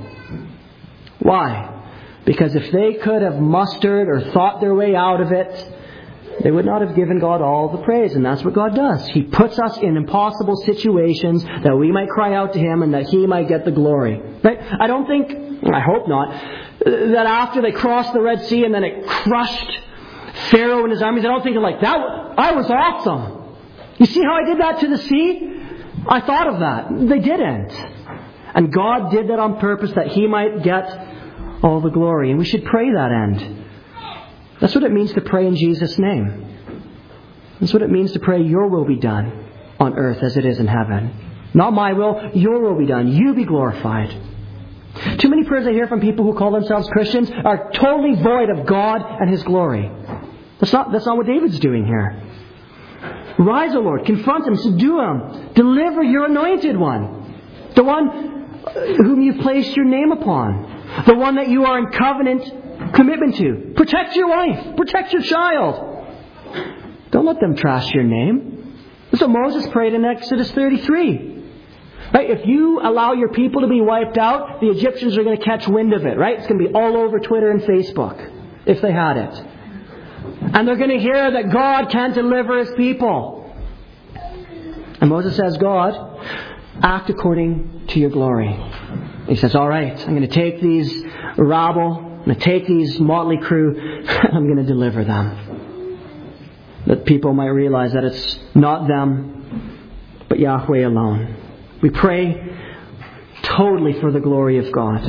Why? Because if they could have mustered or thought their way out of it, they would not have given God all the praise. And that's what God does. He puts us in impossible situations that we might cry out to Him and that He might get the glory. Right? I hope not, that after they crossed the Red Sea and then it crushed Pharaoh and his armies, I don't think they're like, I was awesome. You see how I did that to the sea? I thought of that. They didn't. And God did that on purpose that He might get all the glory. And we should pray that end. That's what it means to pray in Jesus' name. That's what it means to pray, your will be done on earth as it is in heaven. Not my will, your will be done. You be glorified. Too many prayers I hear from people who call themselves Christians are totally void of God and His glory. That's not what David's doing here. Rise, O Lord, confront him, subdue him, deliver your anointed one, the one whom you've placed your name upon, the one that you are in covenant commitment to. Protect your wife, protect your child. Don't let them trash your name. That's what Moses prayed in Exodus 33. Right? If you allow your people to be wiped out, the Egyptians are going to catch wind of it. Right? It's going to be all over Twitter and Facebook, if they had it. And they're going to hear that God can't deliver His people. And Moses says, God, act according to your glory. He says, all right, I'm going to take these rabble, I'm going to take these motley crew, and I'm going to deliver them. That people might realize that it's not them, but Yahweh alone. We pray totally for the glory of God.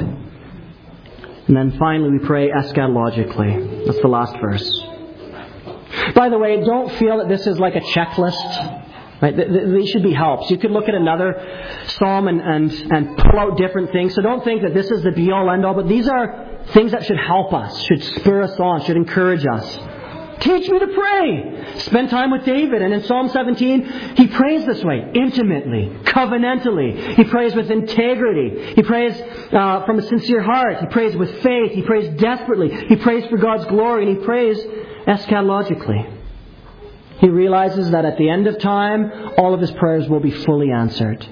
And then finally we pray eschatologically. That's the last verse. By the way, don't feel that this is like a checklist. Right? These should be helps. You could look at another psalm and pull out different things. So don't think that this is the be-all, end-all. But these are things that should help us, should spur us on, should encourage us. Teach me to pray. Spend time with David. And in Psalm 17, he prays this way, intimately, covenantally. He prays with integrity. He prays from a sincere heart. He prays with faith. He prays desperately. He prays for God's glory. And he prays eschatologically. He realizes that at the end of time, all of his prayers will be fully answered.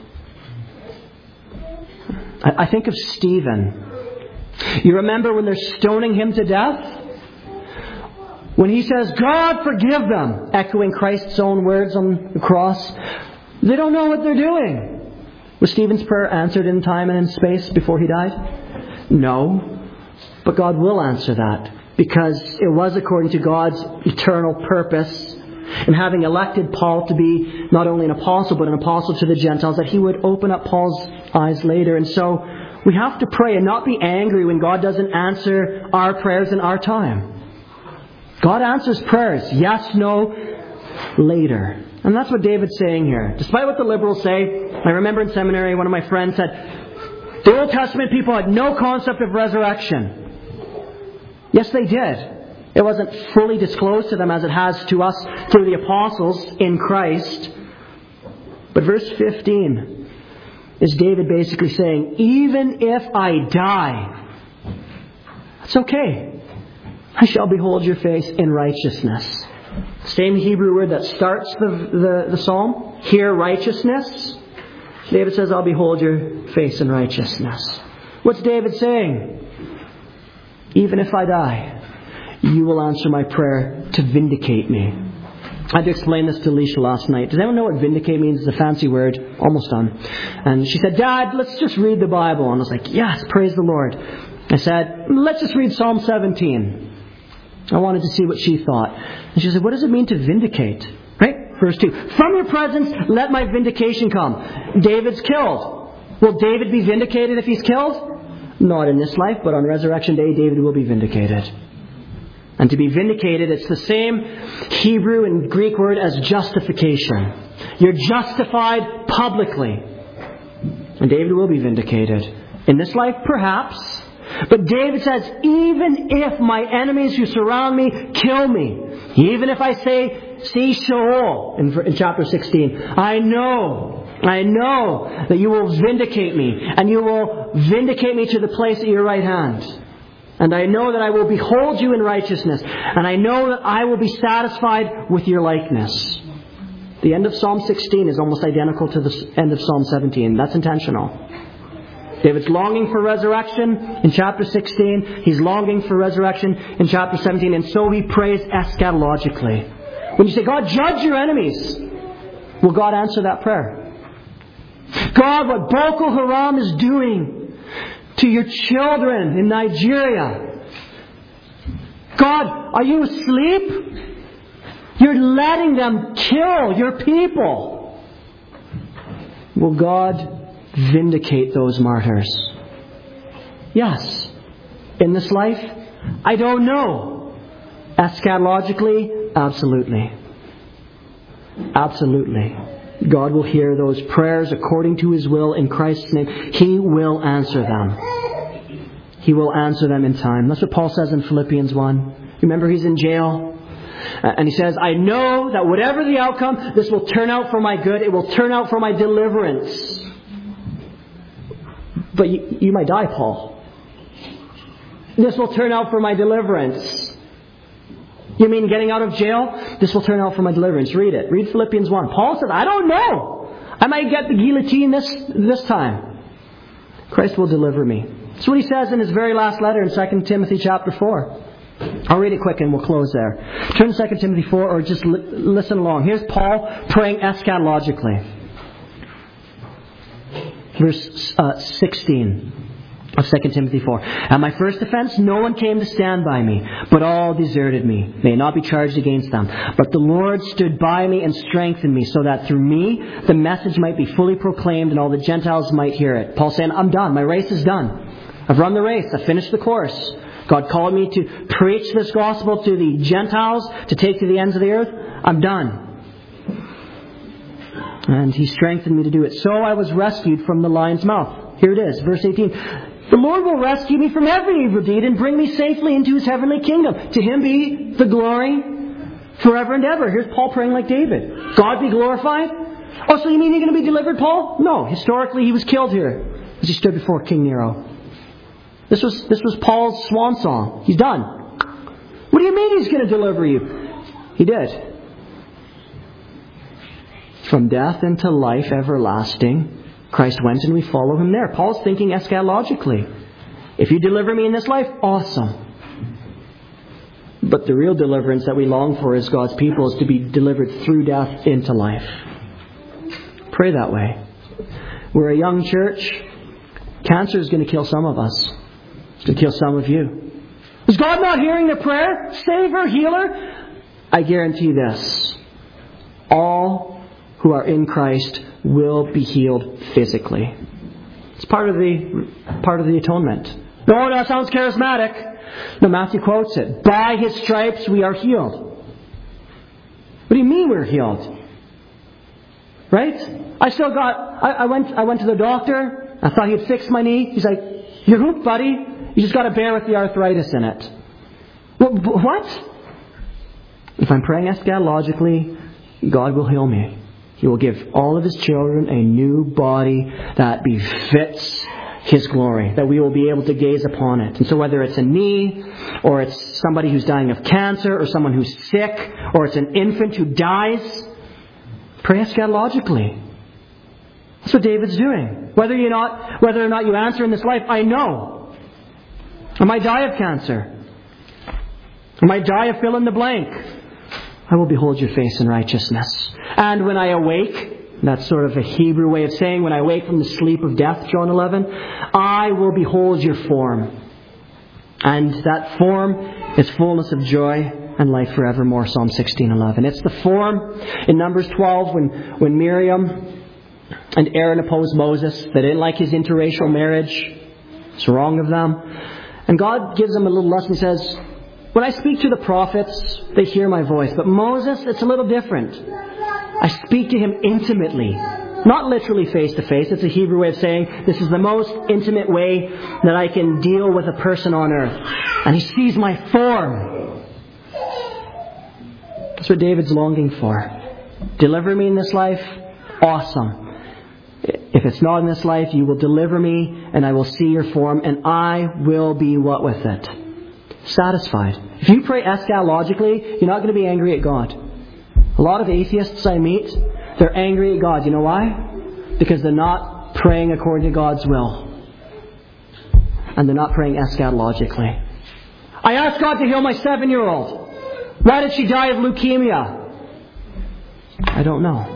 I think of Stephen. You remember when they're stoning him to death? When he says, God, forgive them, echoing Christ's own words on the cross, they don't know what they're doing. Was Stephen's prayer answered in time and in space before he died? No. But God will answer that, because it was according to God's eternal purpose in having elected Paul to be not only an apostle, but an apostle to the Gentiles, that he would open up Paul's eyes later. And so we have to pray and not be angry when God doesn't answer our prayers in our time. God answers prayers, yes, no, later. And that's what David's saying here. Despite what the liberals say, I remember in seminary one of my friends said, the Old Testament people had no concept of resurrection. Yes, they did. It wasn't fully disclosed to them as it has to us through the apostles in Christ. But verse 15 is David basically saying, even if I die, it's okay. I shall behold your face in righteousness. Same Hebrew word that starts the psalm. Here, righteousness. David says, I'll behold your face in righteousness. What's David saying? Even if I die, you will answer my prayer to vindicate me. I had to explain this to Alicia last night. Does anyone know what vindicate means? It's a fancy word. Almost done. And she said, Dad, let's just read the Bible. And I was like, yes, praise the Lord. I said, let's just read Psalm 17. I wanted to see what she thought. And she said, what does it mean to vindicate? Right? Verse 2. From your presence, let my vindication come. David's killed. Will David be vindicated if he's killed? Not in this life, but on resurrection day, David will be vindicated. And to be vindicated, it's the same Hebrew and Greek word as justification. You're justified publicly. And David will be vindicated. In this life, perhaps. But David says, even if my enemies who surround me kill me, even if I see Sheol in chapter 16, I know that you will vindicate me, and you will vindicate me to the place at your right hand. And I know that I will behold you in righteousness. And I know that I will be satisfied with your likeness. The end of Psalm 16 is almost identical to the end of Psalm 17. That's intentional. David's longing for resurrection in chapter 16. He's longing for resurrection in chapter 17. And so he prays eschatologically. When you say, God, judge your enemies, will God answer that prayer? God, what Boko Haram is doing to your children in Nigeria. God, are you asleep? You're letting them kill your people. Will God vindicate those martyrs? Yes. In this life? I don't know. Eschatologically? Absolutely. Absolutely. God will hear those prayers according to His will in Christ's name. He will answer them. He will answer them in time. That's what Paul says in Philippians 1. Remember, he's in jail. And he says, I know that whatever the outcome, this will turn out for my good. It will turn out for my deliverance. But you might die, Paul. This will turn out for my deliverance. You mean getting out of jail? This will turn out for my deliverance. Read it. Read Philippians 1. Paul says, I don't know. I might get the guillotine this time. Christ will deliver me. That's what he says in his very last letter in 2 Timothy chapter 4. I'll read it quick and we'll close there. Turn to 2 Timothy 4 or just listen along. Here's Paul praying eschatologically. Verse 16 of 2 Timothy 4. At my first offense, no one came to stand by me, but all deserted me. May not be charged against them. But the Lord stood by me and strengthened me, so that through me the message might be fully proclaimed and all the Gentiles might hear it. Paul's saying, I'm done. My race is done. I've run the race. I've finished the course. God called me to preach this gospel to the Gentiles, to take to the ends of the earth. I'm done. And He strengthened me to do it. So I was rescued from the lion's mouth. Here it is, verse 18. The Lord will rescue me from every evil deed and bring me safely into His heavenly kingdom. To Him be the glory Forever and ever. Here's Paul praying like David. God be glorified. Oh, so you mean you're going to be delivered, Paul? No. Historically, he was killed here as he stood before King Nero. This was Paul's swan song. He's done. What do you mean he's going to deliver you? He did. From death into life everlasting, Christ went and we follow him there. Paul's thinking eschatologically. If you deliver me in this life, awesome. But the real deliverance that we long for as God's people is to be delivered through death into life. Pray that way. We're a young church. Cancer is going to kill some of us. It's going to kill some of you. Is God not hearing the prayer? Savior, healer? I guarantee this. All who are in Christ will be healed physically. It's part of the atonement. No, that sounds charismatic. No, Matthew quotes it. By his stripes we are healed. What do you mean we're healed? Right? I went to the doctor. I thought he'd fix my knee. He's like, you're hooked, buddy. You just got to bear with the arthritis in it. What? If I'm praying eschatologically, God will heal me. He will give all of his children a new body that befits his glory, that we will be able to gaze upon it. And so whether it's a knee, or it's somebody who's dying of cancer, or someone who's sick, or it's an infant who dies, pray eschatologically. That's what David's doing. Whether or not you answer in this life, I know. I might die of cancer. I might die of fill in the blank. I will behold your face in righteousness. And when I awake, that's sort of a Hebrew way of saying, when I wake from the sleep of death, John 11, I will behold your form. And that form is fullness of joy and life forevermore, Psalm 16:11. It's the form in Numbers 12 when Miriam and Aaron opposed Moses. They didn't like his interracial marriage. It's wrong of them. And God gives them a little lesson. He says, when I speak to the prophets, they hear my voice. But Moses, it's a little different. I speak to him intimately. Not literally face to face. It's a Hebrew way of saying this is the most intimate way that I can deal with a person on earth. And he sees my form. That's what David's longing for. Deliver me in this life? Awesome. If it's not in this life, you will deliver me and I will see your form and I will be what with it? Satisfied. If you pray eschatologically, you're not going to be angry at God. A lot of atheists I meet, they're angry at God. You know why? Because they're not praying according to God's will. And they're not praying eschatologically. I asked God to heal my 7-year-old. Why did she die of leukemia? I don't know.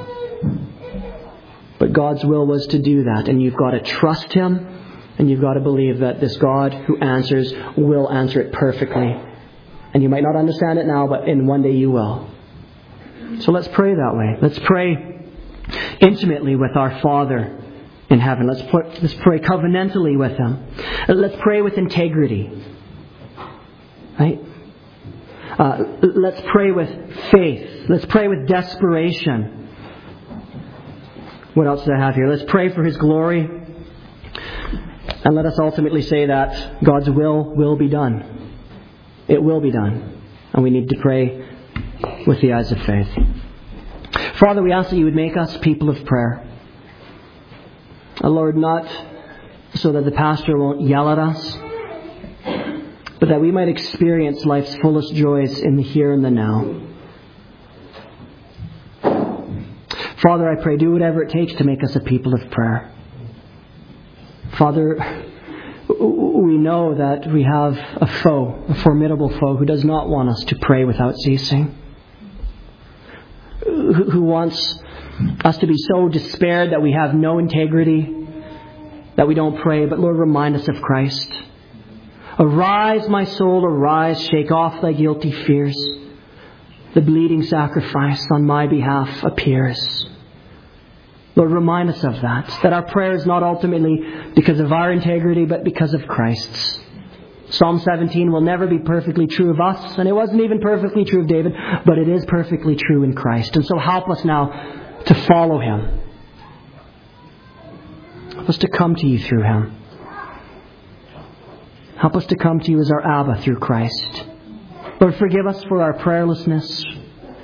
But God's will was to do that. And you've got to trust him. And you've got to believe that this God who answers will answer it perfectly. And you might not understand it now, but in one day you will. So let's pray that way. Let's pray intimately with our Father in heaven. Let's pray covenantally with him. Let's pray with integrity. Right? Let's pray with faith. Let's pray with desperation. What else do I have here? Let's pray for his glory. And let us ultimately say that God's will be done. It will be done. And we need to pray with the eyes of faith. Father, we ask that you would make us people of prayer. Lord, not so that the pastor won't yell at us, but that we might experience life's fullest joys in the here and the now. Father, I pray, do whatever it takes to make us a people of prayer. Father, we know that we have a foe, a formidable foe, who does not want us to pray without ceasing. Who wants us to be so despaired that we have no integrity, that we don't pray. But Lord, remind us of Christ. Arise, my soul, arise, shake off thy guilty fears. The bleeding sacrifice on my behalf appears. Lord, remind us of that our prayer is not ultimately because of our integrity, but because of Christ's. Psalm 17 will never be perfectly true of us, and it wasn't even perfectly true of David, but it is perfectly true in Christ. And so help us now to follow him. Help us to come to you through him. Help us to come to you as our Abba through Christ. Lord, forgive us for our prayerlessness.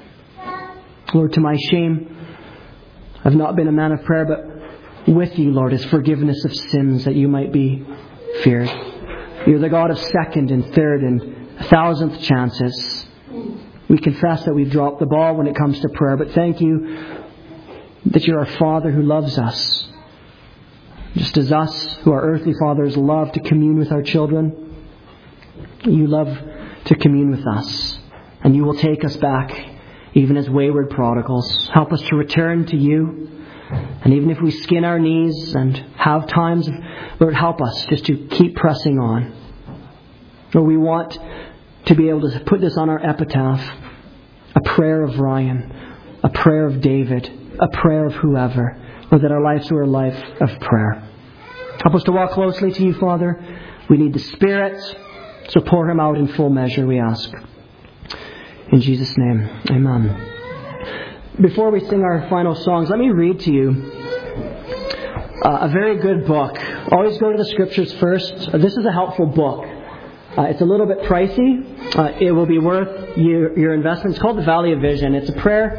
Lord, to my shame, I've not been a man of prayer, but with you, Lord, is forgiveness of sins that you might be feared. You're the God of second and third and 1,000th chances. We confess that we've dropped the ball when it comes to prayer, but thank you that you're our Father who loves us. Just as us, who are earthly fathers, love to commune with our children, you love to commune with us. And you will take us back, even as wayward prodigals. Help us to return to you. And even if we skin our knees and have times, Lord, help us just to keep pressing on. Lord, we want to be able to put this on our epitaph. A prayer of Ryan, a prayer of David, a prayer of whoever. Lord, that our lives are a life of prayer. Help us to walk closely to you, Father. We need the Spirit, so pour Him out in full measure, we ask. In Jesus' name, amen. Before we sing our final songs, let me read to you a very good book. Always go to the Scriptures first. This is a helpful book. It's a little bit pricey. It will be worth your investment. It's called The Valley of Vision. It's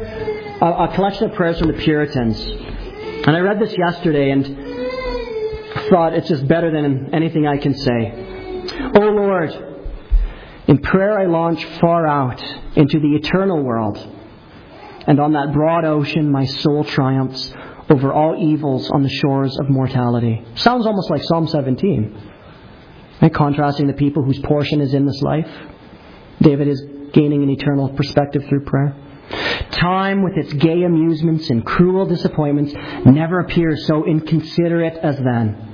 a collection of prayers from the Puritans. And I read this yesterday and thought it's just better than anything I can say. O Lord, in prayer I launch far out into the eternal world. And on that broad ocean my soul triumphs over all evils on the shores of mortality. Sounds almost like Psalm 17. Right? Contrasting the people whose portion is in this life. David is gaining an eternal perspective through prayer. Time with its gay amusements and cruel disappointments never appears so inconsiderate as then.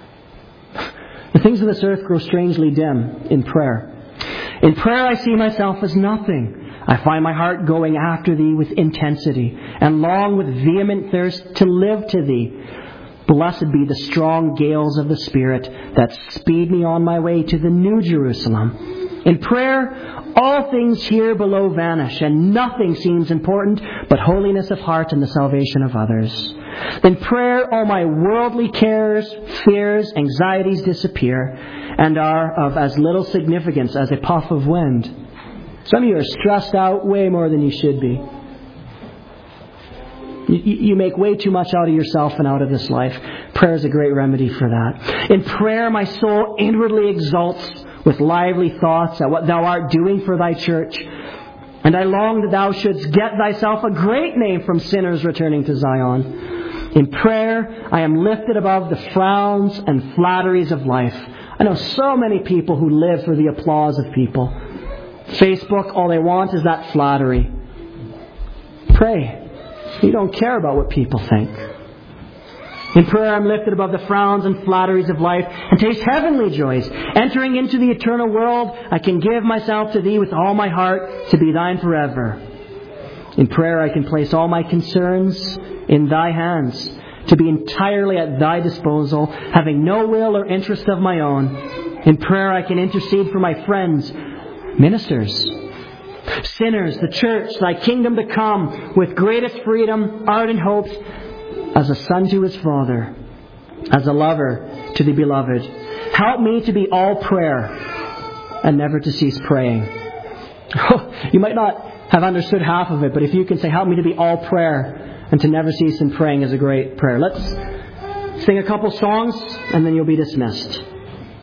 The things of this earth grow strangely dim in prayer. In prayer I see myself as nothing. I find my heart going after Thee with intensity and long with vehement thirst to live to Thee. Blessed be the strong gales of the Spirit that speed me on my way to the New Jerusalem. In prayer, all things here below vanish, and nothing seems important but holiness of heart and the salvation of others. In prayer, all my worldly cares, fears, anxieties disappear, and are of as little significance as a puff of wind. Some of you are stressed out way more than you should be. You make way too much out of yourself and out of this life. Prayer is a great remedy for that. In prayer, my soul inwardly exults with lively thoughts at what Thou art doing for Thy church. And I long that Thou shouldst get Thyself a great name from sinners returning to Zion. In prayer, I am lifted above the frowns and flatteries of life. I know so many people who live for the applause of people. Facebook, all they want is that flattery. Pray. You don't care about what people think. In prayer, I'm lifted above the frowns and flatteries of life and taste heavenly joys. Entering into the eternal world, I can give myself to Thee with all my heart to be Thine forever. In prayer, I can place all my concerns in Thy hands, to be entirely at Thy disposal, having no will or interest of my own. In prayer, I can intercede for my friends, ministers, sinners, the church, Thy kingdom to come, with greatest freedom, ardent hopes, as a son to his father, as a lover to the beloved. Help me to be all prayer and never to cease praying. You might not have understood half of it, but if you can say, help me to be all prayer and to never cease in praying, is a great prayer. Let's sing a couple songs and then you'll be dismissed.